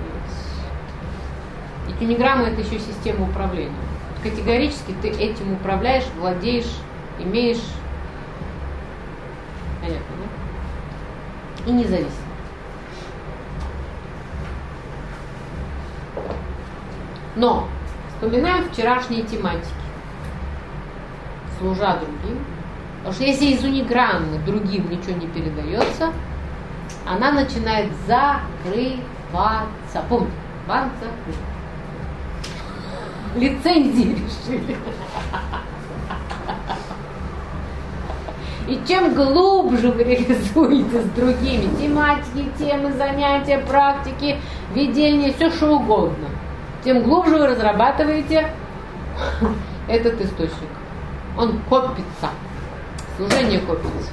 И униграмма это еще система управления. Категорически ты этим управляешь, владеешь, имеешь. Понятно, да? И независимо. Но вспоминаем вчерашние тематики. Служа другим. Потому что если из униграммы другим ничего не передается, она начинает закрываться. Помните, банк закрыт. Лицензии решили. И чем глубже вы реализуете с другими тематики, темы, занятия, практики, ведения, все что угодно, тем глубже вы разрабатываете этот источник. Он копится. Служение копится.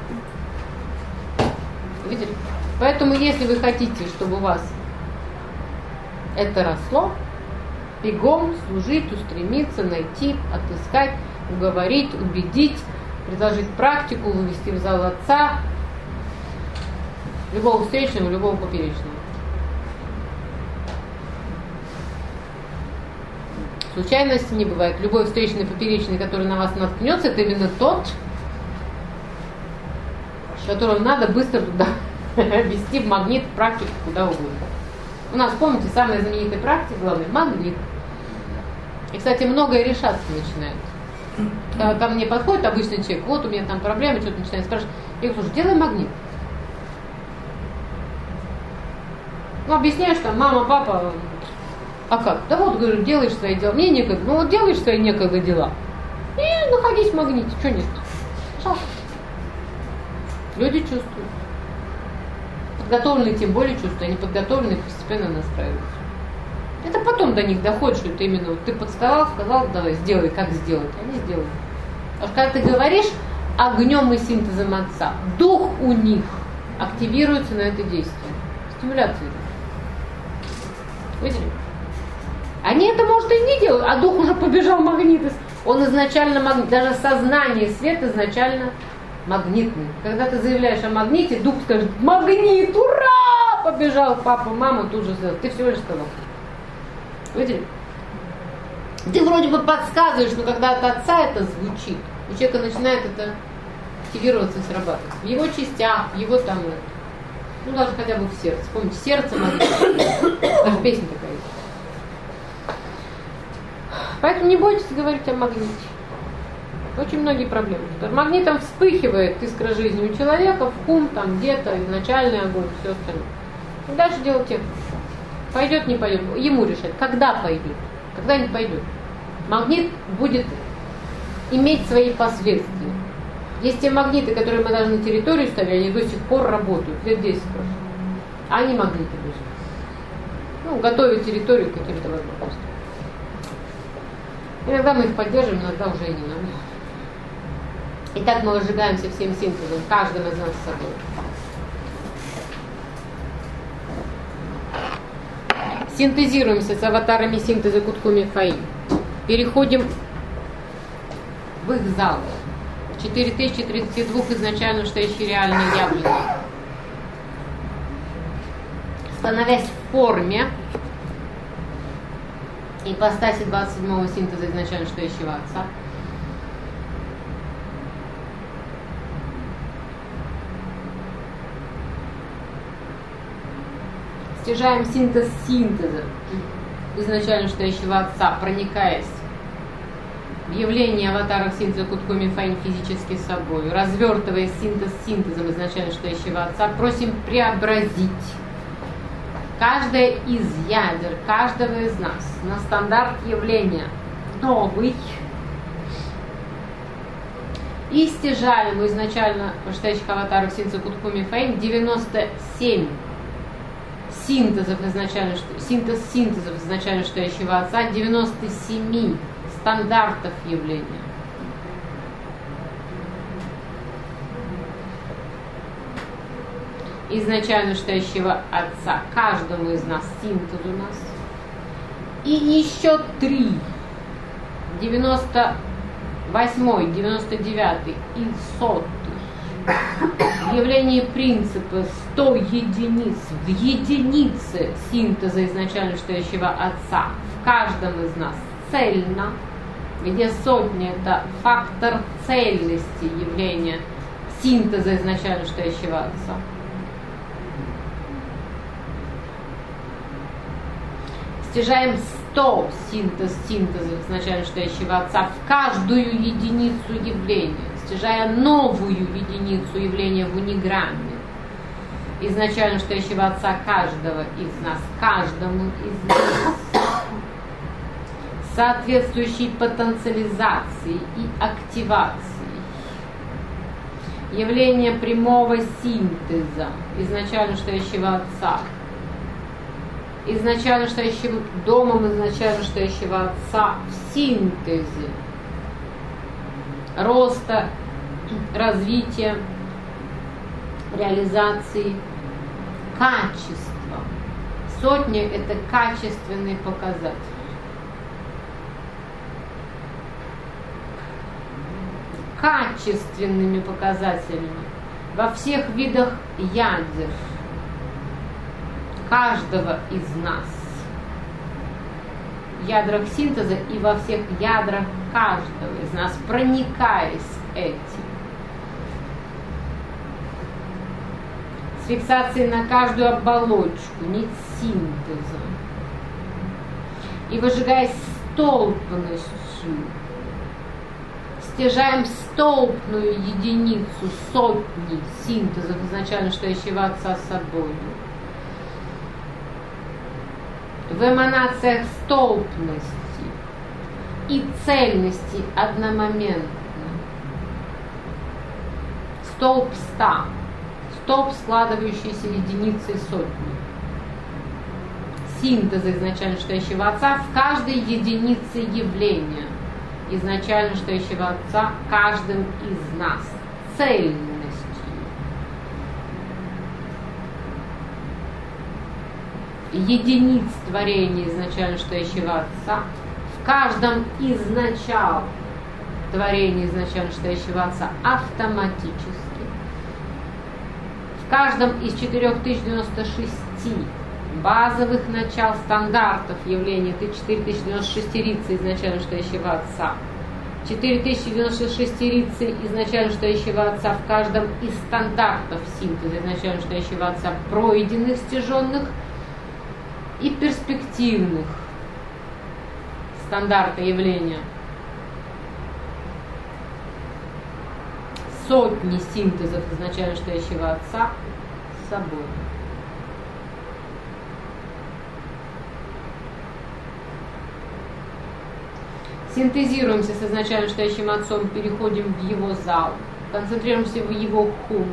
Видели? Поэтому, если вы хотите, чтобы у вас это росло, бегом служить, устремиться, найти, отыскать, уговорить, убедить, предложить практику, вывести в зал Отца, любого встречного, любого поперечного. Случайности не бывает. Любой встречный поперечный, который на вас наткнется, это именно тот, которую надо быстро туда ввести в магнит, в практику, куда угодно. У нас, помните, самая знаменитая практика, главное, магнит. И, кстати, многое решаться начинает. Когда ко мне подходит обычный человек, вот у меня там проблемы, что-то начинает спрашивать. Я говорю, слушай, делай магнит. Ну, объясняешь там, мама, папа, а как? Да вот, говорю, делаешь свои дела. Мне некогда. Ну вот делаешь свои некогда дела. И находись в магните. Что нет? Пожалуйста. Люди чувствуют. Подготовленные тем более чувствуют, а неподготовленные постепенно настраиваются. Это потом до них доходит, что это именно вот ты подсказал, сказал, давай, сделай, как сделать. Они сделают. Потому что когда ты говоришь огнем и синтезом отца, дух у них активируется на это действие. Стимуляция. Видели? Они это, может, и не делают, а дух уже побежал магнит. Он изначально магнит. Даже сознание, свет изначально магнитный. Когда ты заявляешь о магните, дух скажет: магнит, ура! Побежал папа, мама тут же сделал. Ты всего лишь сказал. Видели? Ты вроде бы подсказываешь, но когда от отца это звучит, у человека начинает это активироваться и срабатывать. В его частях, в его там, ну даже хотя бы в сердце. Помните, сердце магнитное. Даже песня такая есть. Поэтому не бойтесь говорить о магните. Очень многие проблемы. Магнитом вспыхивает искра жизни у человека, в кум, там где-то, изначальный огонь, все остальное. И дальше делать технику. Пойдет, не пойдет. Ему решать, когда пойдет, когда не пойдет. Магнит будет иметь свои последствия. Есть те магниты, которые мы даже на территорию ставили, они до сих пор работают, лет десять прошло. А они магниты будут. Ну, готовят территорию к каким-то возможностям. Иногда мы их поддерживаем, иногда уже и не надо. Итак, мы разжигаемся всем синтезом, каждым из нас с собой. Синтезируемся с аватарами синтеза Куткуми Фаи. Переходим в их зал. четыре тысячи тридцать два изначально стоящие реальные явления. Становясь в форме ипостаси двадцать седьмого синтеза изначально стоящего Отца, стяжаем синтез синтеза изначально стоящего Отца, проникаясь в явление аватаров синтеза Куткуми Фаин физически собой, развертывая синтез синтезом изначально стоящего Отца, просим преобразить каждое из ядер, каждого из нас на стандарт явления новый. И стяжаем у изначально стоящих аватаров синтеза Куткуми Фаин девяносто семь синтезов изначально, синтез синтезов изначально стоящего Отца, девяносто семь стандартов явления. Изначально стоящего Отца, каждому из нас синтез у нас. И еще три. девяносто восьмой, девяносто девятый и сотый. В явлении принципа сто единиц в единице синтеза изначально стоящего Отца в каждом из нас цельно, где сотня – это фактор цельности явления синтеза изначально стоящего Отца. Стяжаем сто синтез синтеза изначально стоящего Отца в каждую единицу явления, стяжая новую единицу явления в униграмме изначально стоящего Отца каждого из нас, каждому из нас, соответствующей потенциализации и активации явление прямого синтеза изначально стоящего Отца, изначально стоящим домом изначально стоящего Отца в синтезе роста, развития, реализации качества. Сотня – это качественный показатель. Качественными показателями во всех видах ядер каждого из нас, в ядрах синтеза и во всех ядрах каждого из нас, проникаясь этим, с фиксацией на каждую оболочку, нить синтеза. И выжигая столпностью, стяжаем столпную единицу сотни синтезов изначально стоящего Отца с собой. В эманациях столпности и цельности одномоментно. Столб ста, столб, складывающийся единицей сотни. Синтеза изначально стоящего Отца в каждой единице явления изначально стоящего Отца каждым из нас. Цельностью. Единиц творения изначально стоящего Отца в каждом из начал творения изначально стоящего Отца автоматически. В каждом из четырех тысяч девяноста шести базовых начал стандартов явления четыре тысячи девяносто шестерицы изначально стоящего Отца, четыре тысячи девяносто шестерицы изначально стоящего Отца в каждом из стандартов синтеза изначально стоящего Отца, пройденных, стяженных и перспективных стандарта явления. Сотни синтезов изначально стоящего Отца с собой. Синтезируемся с изначально стоящим Отцом, переходим в Его зал, концентрируемся в Его хум,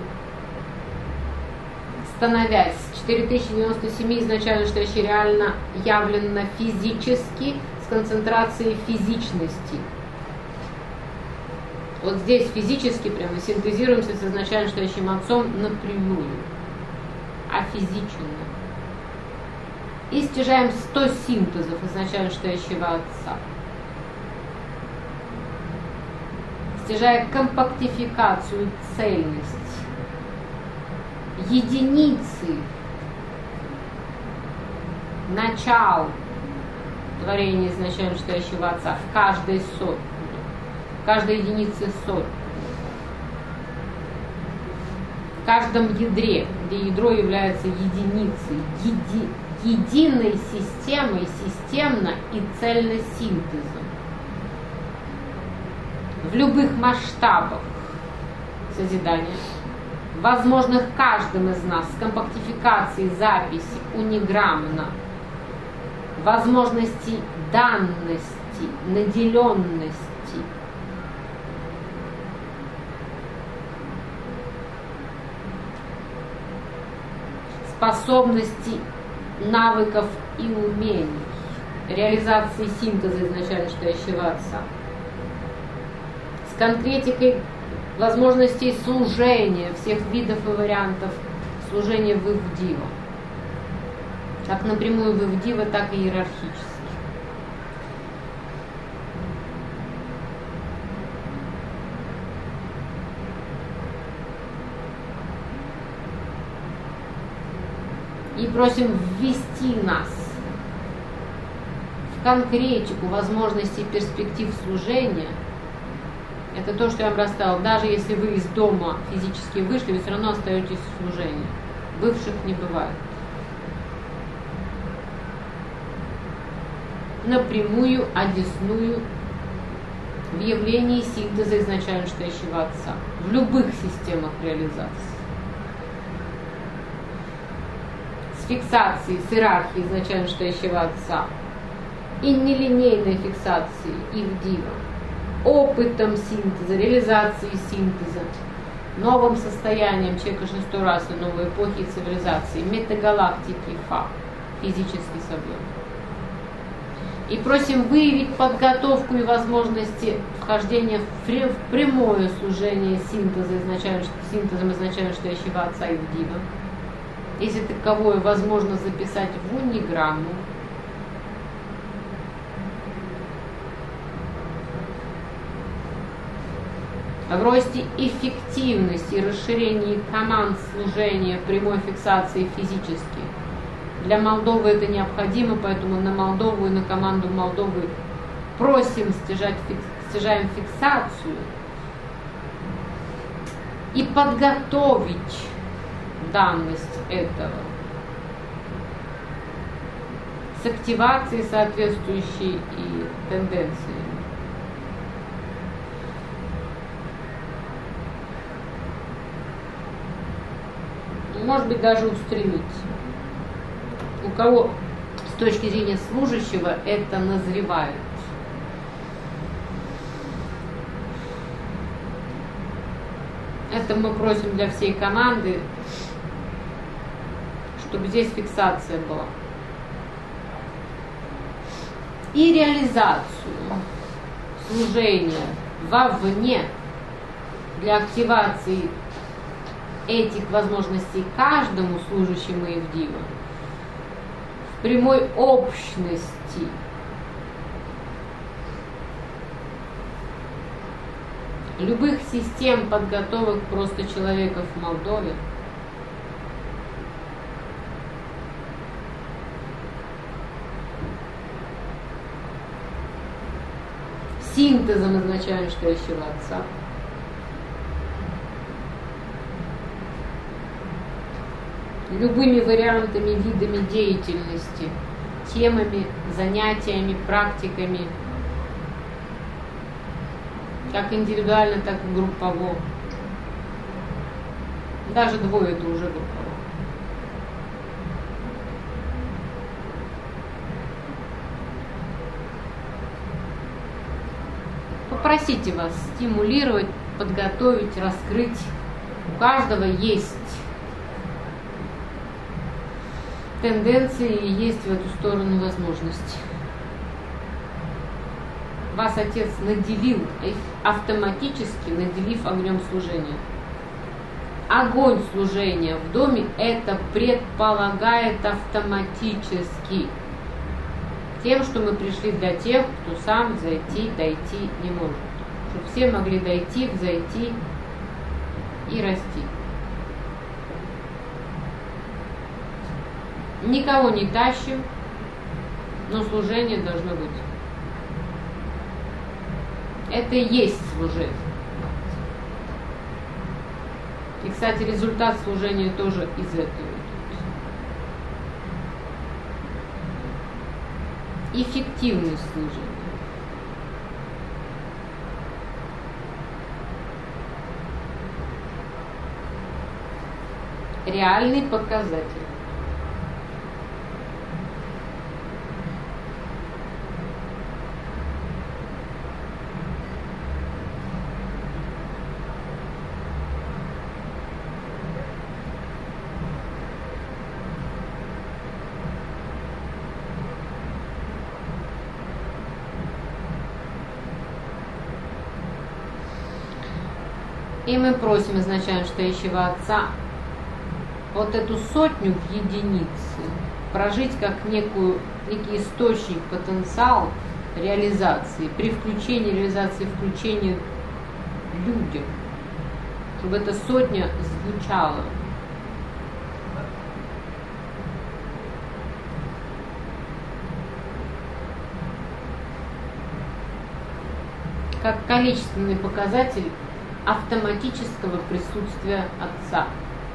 становясь четыре тысячи девяносто семь изначально стоящий реально явленно физически с концентрацией физичности. Вот здесь физически прямо синтезируемся с изначально стоящим Отцом напрямую, афизично. И стяжаем сто синтезов изначально стоящего Отца. Стяжая компактификацию, цельность, единицы, начал творения изначально стоящего Отца в каждой сотне, в каждой единице сотни, в каждом ядре, где ядро является единицей, еди, единой системой, системно и цельно синтезом. В любых масштабах созидания, возможных каждым из нас, с компактификацией записи униграммно, возможности данности, наделенности, способностей, навыков и умений, реализации синтеза изначально стоящего Отца, с конкретикой возможностей служения, всех видов и вариантов служения в Ивдива, как напрямую в Ивдива, так и иерархически. И просим ввести нас в конкретику возможностей перспектив служения. Это то, что я вам рассказала. Даже если вы из дома физически вышли, вы все равно остаетесь в служении. Бывших не бывает. Напрямую, одесную, в явлении синтеза изначально стоящего Отца. В любых системах реализации. С фиксацией, с иерархией изначально стоящего Отца. И нелинейной фиксацией Ивдива. Опытом синтеза, реализацией синтеза, новым состоянием человека шестой расы, новой эпохи и цивилизации, метагалактики Фа, физический собой. И просим выявить подготовку и возможности вхождения в прямое служение синтеза изначально, синтезом изначально стоящего Отца Ивдива. Если таковое возможно записать в униграмму, в росте эффективности и расширении команд служения прямой фиксации физически. Для Молдовы это необходимо, поэтому на Молдову и на команду Молдовы просим стяжать, стяжаем фиксацию и подготовить данность этого, с активацией соответствующей и тенденцией. Может быть, даже устремить. У кого с точки зрения служащего это назревает. Это мы просим для всей команды, чтобы здесь фиксация была. И реализацию служения вовне для активации этих возможностей каждому служащему Евдива в прямой общности любых систем подготовок просто человека в Молдове, синтезом изначально настоящего Отца, любыми вариантами, видами деятельности, темами, занятиями, практиками, как индивидуально, так и группово. Даже двое это уже группово. Попросите вас стимулировать, подготовить, раскрыть. У каждого есть тенденции и есть в эту сторону возможности. Вас Отец наделил, автоматически наделив огнем служения. Огонь служения в доме это предполагает автоматически тем, что мы пришли для тех, кто сам зайти, дойти не может. Чтобы все могли дойти, взойти и расти. Никого не тащим, но служение должно быть. Это и есть служение. И, кстати, результат служения тоже из этого идет. Эффективность служения. Реальный показатель. И мы просим изначально стоящего Отца вот эту сотню в единицы прожить как некую, некий источник, потенциал реализации, при включении реализации, включении людям, чтобы эта сотня звучала. Как количественный показатель автоматического присутствия Отца.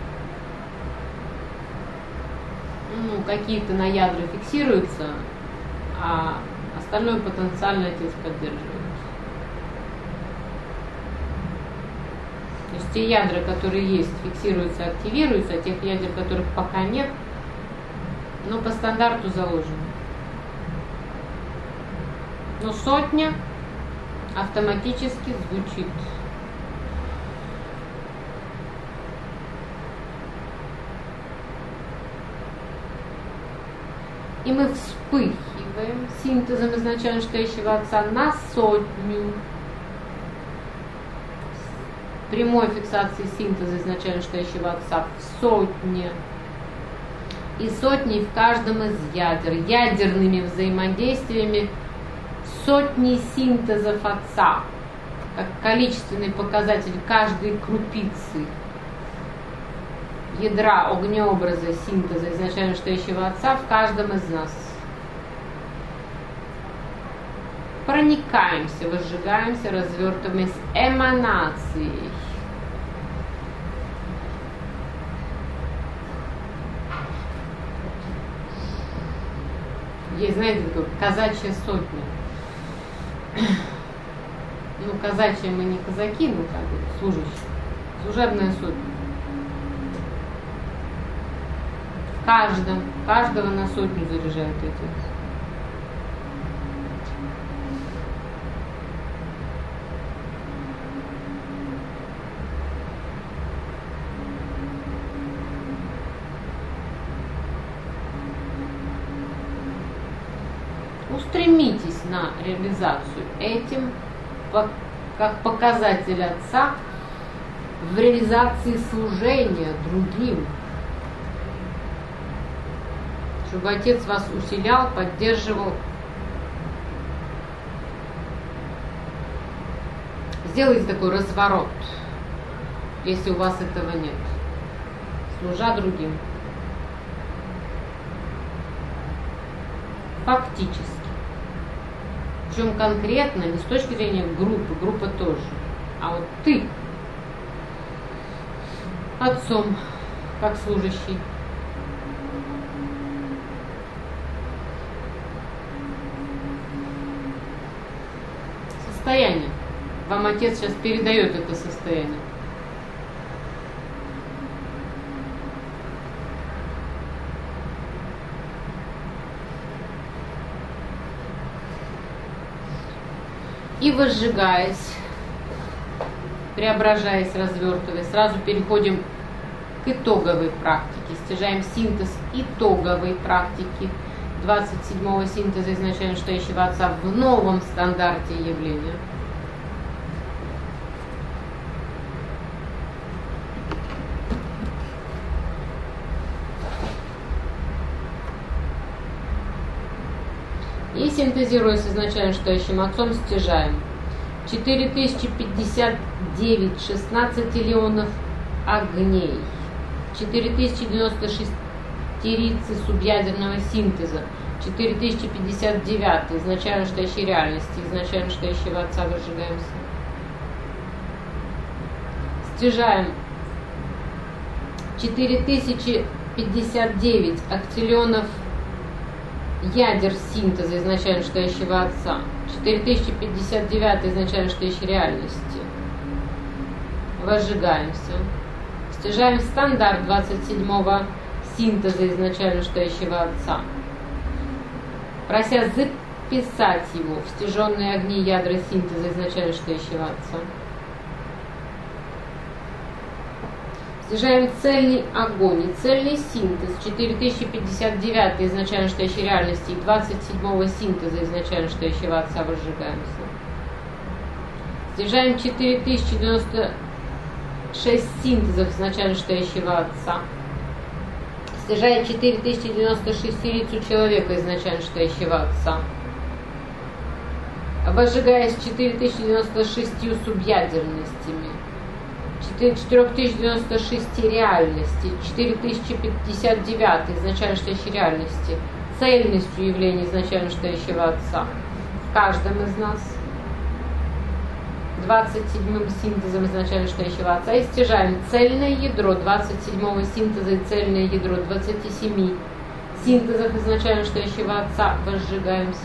Ну, какие-то на ядра фиксируются, а остальное потенциально Отец поддерживает. То есть те ядра, которые есть, фиксируются, активируются, а тех ядер, которых пока нет, но по стандарту заложено. Но сотня автоматически звучит. И мы вспыхиваем синтезом изначально стоящего Отца на сотню. Прямой фиксации синтеза изначально стоящего Отца в сотне. И сотни в каждом из ядер. Ядерными взаимодействиями сотни синтезов Отца. Как количественный показатель каждой крупицы ядра, огнеобраза, синтеза изначально стоящего Отца в каждом из нас. Проникаемся, возжигаемся, развертываемся с эманацией. есть, знаете, такое, казачья сотня. Ну, казачьи мы не казаки, ну, как бы, служащие. Служебная сотня. Каждого, каждого на сотню заряжает отец. Устремитесь на реализацию этим как показатель отца в реализации служения другим, чтобы отец вас усилял, поддерживал. Сделайте такой разворот, если у вас этого нет, служа другим. Фактически. Причем конкретно, не с точки зрения группы, группа тоже, а вот ты отцом, как служащий. Состояние. Вам отец сейчас передает это состояние. И возжигаясь, преображаясь, развертываясь, сразу переходим к итоговой практике. Стяжаем синтез итоговой практики двадцать седьмого синтеза изначально стоящего отца в новом стандарте явления. И синтезируя с изначально стоящим отцом, стяжаем четыре тысячи пятьдесят девять шестнадцатиллионов огней, четыре тысячи девяносто шесть тирицы субъядерного синтеза, четыре тысячи пятьдесят девять изначально стоящей реальности, изначально стоящего отца выжигаемся. Стяжаем четыре тысячи пятьдесят девять актиллионов ядер синтеза изначально стоящего отца, четыре тысячи пятьдесят девять изначально стоящей реальности. Возжигаемся. Стяжаем стандарт двадцать седьмого синтеза изначально стоящего отца, прося записать его в стяженные огни ядра синтеза изначально стоящего отца. Стяжаем цельный огонь и цельный синтез четыре тысячи пятьдесят девять изначально стоящей реальности и двадцать седьмого синтеза изначально стоящего отца возжигаемся. Стяжаем четыре тысячи девяносто шесть синтезов изначально стоящего отца. Стяжаем четыре тысячи девяносто шесть тирицу человека изначально стоящего отца. Возжигаясь четыре тысячи девяносто шесть субъядерностями, четыре тысячи девяносто шесть реальности, четыре тысячи пятьдесят девять изначально стоящей реальности, цельностью явления изначально стоящего отца в каждом из нас, двадцать седьмым синтезом изначально стоящего отца, и стяжаем цельное ядро двадцать седьмого синтеза и цельное ядро двадцати семи синтезов изначально стоящего отца, возжигаемся.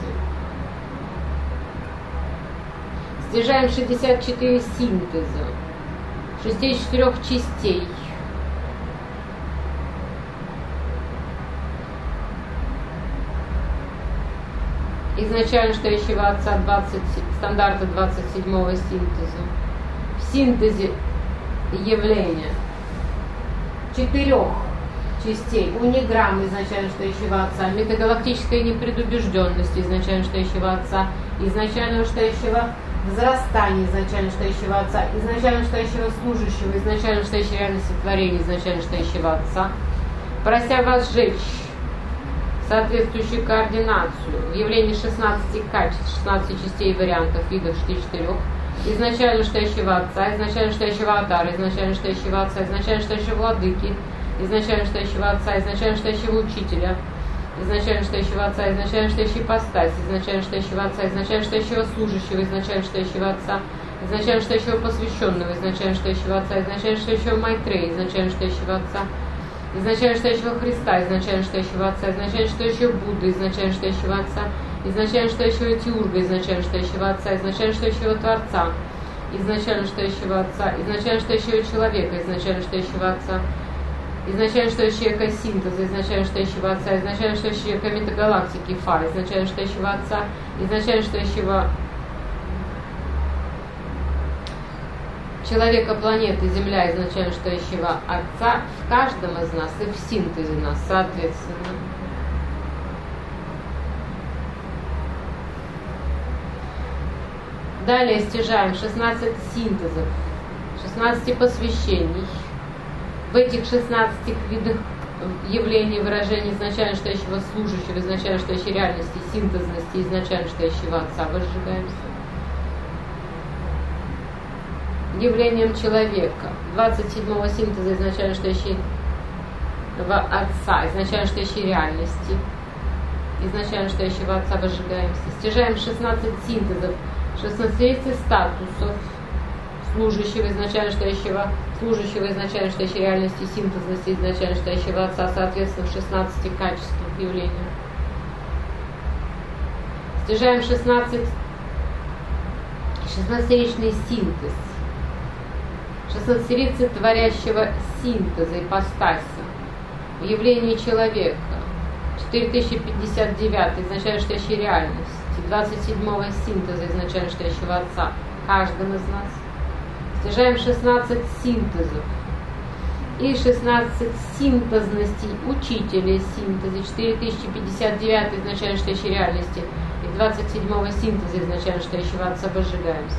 Стяжаем шестьдесят четыре синтеза шестьдесят четырех частей изначально стоящего отца двадцать, стандарта двадцать седьмого синтеза. В синтезе явления четырех частей униграмм изначально стоящего отца, метагалактической непредубежденности изначально стоящего отца, изначально стоящего возрастания изначально стоящего отца, изначально стоящего служащего, изначально стоящей реальности творения, изначально стоящего отца, прося вас сжечь соответствующую координацию в явлении шестнадцати качеств, шестнадцати частей вариантов, видов шестидесяти четырёх, изначально стоящего отца, изначально стоящего Адара, изначально стоящего отца, изначально стоящего владыки, изначально стоящего отца, изначально стоящего учителя, изначально стоящего отца, изначально стоящей ипостаси, изначально стоящего отца, изначально стоящего служащего, изначально стоящего отца, изначально стоящего посвященного, изначально стоящего отца, изначально стоящего Майтрея, изначально стоящего отца, изначально стоящего Христа, изначально стоящего Отца, изначально стоящего Будды, изначально стоящего Отца, изначально стоящего Тиурга, изначально стоящего Отца, изначально стоящего Творца, изначально стоящего Отца, изначально стоящего человека, изначально стоящего Отца, изначально стоящего экосинтеза, изначально стоящего Отца, изначально стоящего метагалактики Фа, изначально стоящего Отца, изначально стоящего человека, планеты, Земля, изначально стоящего Отца в каждом из нас и в синтезе нас, соответственно. Далее стяжаем шестнадцать синтезов, шестнадцать посвящений. В этих шестнадцати видах явлений, выражений изначально стоящего служащего, изначально стоящей реальности, синтезности, изначально стоящего Отца возжигаемся. Явлением человека, двадцать седьмого синтеза изначально стоящего Отца, изначально стоящей реальности, изначально стоящего Отца возжигаемся. Стяжаем шестнадцать синтезов, шестнадцать статусов служащего, изначально стоящего, служащего, изначально стоящей реальности, синтезности, изначально стоящего Отца, соответственно, в шестнадцати качествах явления. Стяжаем шестнадцать, шестнадцатиричный синтез, шестнадцатирицы творящего синтеза, ипостаси, в явлении человека, четыре тысячи пятьдесят девятый, изначально стоящей реальности, двадцать седьмого синтеза, изначально стоящего Отца, каждым из нас. Стяжаем шестнадцать синтезов и шестнадцать синтезностей учителей синтеза, четыре тысячи пятьдесят девятый, изначально стоящей реальности, и двадцать седьмого синтеза, изначально стоящего Отца, возжигаемся.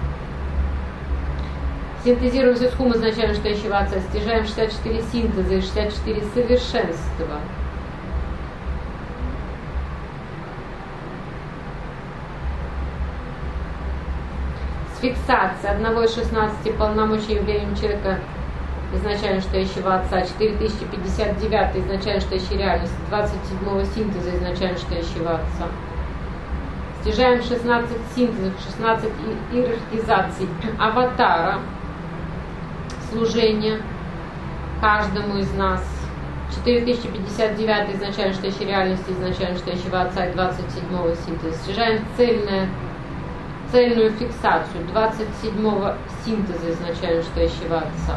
Синтезируем с хум изначально стоящего Отца, стяжаем шестьдесят четыре синтеза и шестьдесят четыре совершенства. С фиксацией одного из шестнадцати полномочий явлением человека, изначально стоящего Отца, четыре тысячи пятьдесят девятый, изначально стоящей реальности, двадцать седьмого синтеза, изначально стоящего Отца. Стяжаем шестнадцать синтезов, шестнадцать иерархизаций аватара, служение каждому из нас, четыре тысячи пятьдесят девятый, изначально стоящей реальности, изначально стоящего Отца, и двадцать седьмого синтеза. Стяжаем цельное, цельную фиксацию двадцать седьмого синтеза, изначально стоящего Отца.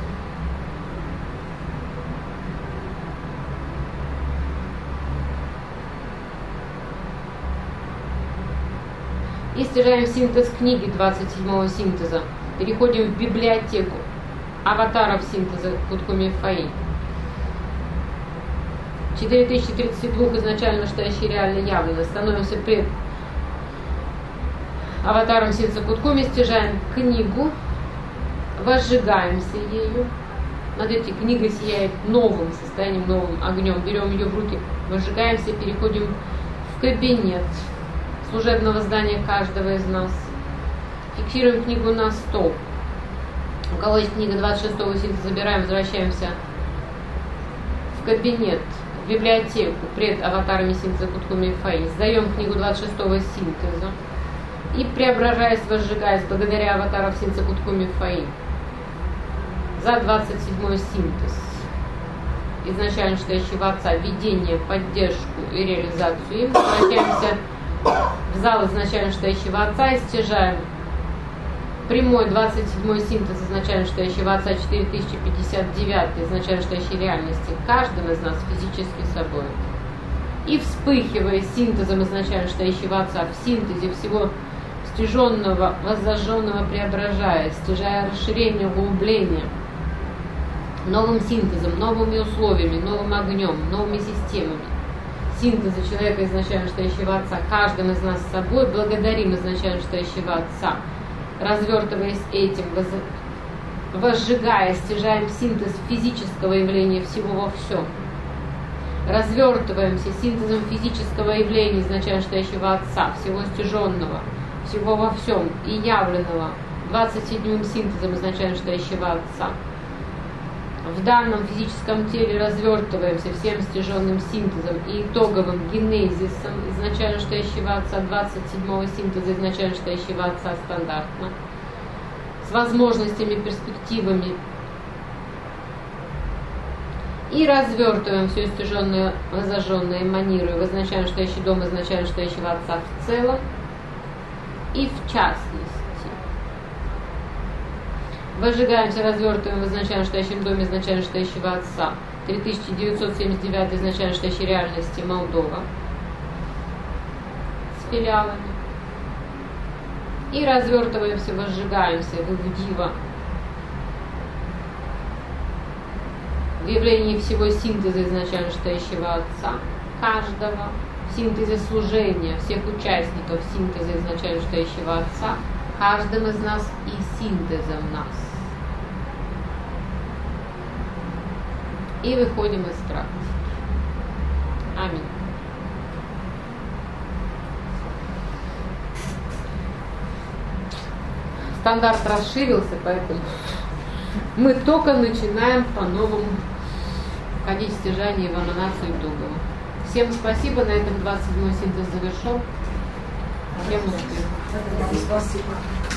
И стяжаем синтез книги двадцать седьмого синтеза. Переходим в библиотеку аватаров синтеза Куткуми Фаи. четыре тысячи тридцать два изначально стоящие реально явно. Становимся пред аватаром синтеза Куткуми, стяжаем книгу, возжигаемся ею. Над этой книгой сияет новым состоянием, новым огнем. Берем ее в руки, возжигаемся, переходим в кабинет служебного здания каждого из нас. Фиксируем книгу на стол. У кого есть книга двадцать шестого синтеза, забираем, возвращаемся в кабинет, в библиотеку пред аватарами синтеза Куткуми Фаи. Сдаем книгу двадцать шестого синтеза и, преображаясь, возжигаясь благодаря аватарам синтеза Куткуми Фаи за двадцать седьмой синтез, изначально стоящего Отца, видение, поддержку и реализацию им, возвращаемся в зал изначально стоящего Отца и стяжаем прямой двадцать седьмой синтез изначально стоящего Отца, четыре тысячи пятьдесят девятый изначально стоящей реальности, каждым из нас физически собой. И вспыхивая синтезом изначально стоящего Отца, в синтезе всего стяженного, воззаженного преображая, стяжая расширение, углубление, новым синтезом, новыми условиями, новым огнем, новыми системами. Синтеза человека изначально стоящего Отца, каждым из нас с собой, благодарим изначально стоящего Отца, развертываясь этим, возжигая, стяжаем синтез физического явления всего во всем. Развертываемся синтезом физического явления изначально стоящего Отца, всего стяженного, всего во всем и явленного, двадцать седьмым синтезом изначально стоящего Отца. В данном физическом теле развертываемся всем стяженным синтезом и итоговым генезисом изначально стоящего Отца, двадцать седьмого синтеза изначально стоящего Отца стандартно, с возможностями, перспективами И развертываем все истяженное, возожженное, эманируя, возначаем настоящий дом, изначально настоящего Отца в целом и в частности. Возжигаемся, развертываем в изначально настоящем доме, изначально настоящего Отца. три тысячи девятьсот семьдесят девять изначально настоящей реальности Молдова с филиалами. И развертываемся, возжигаемся в Ивдива, в явлении всего синтеза изначально настоящего Отца, каждого, в синтезе служения всех участников синтеза изначально настоящего Отца, каждым из нас и синтезом нас. И выходим из практики. Аминь. Стандарт расширился, поэтому мы только начинаем по-новому входить в стяжание в эманацию итогового. Всем спасибо, на этом двадцать седьмой синтез завершен. Всем успехов. Спасибо.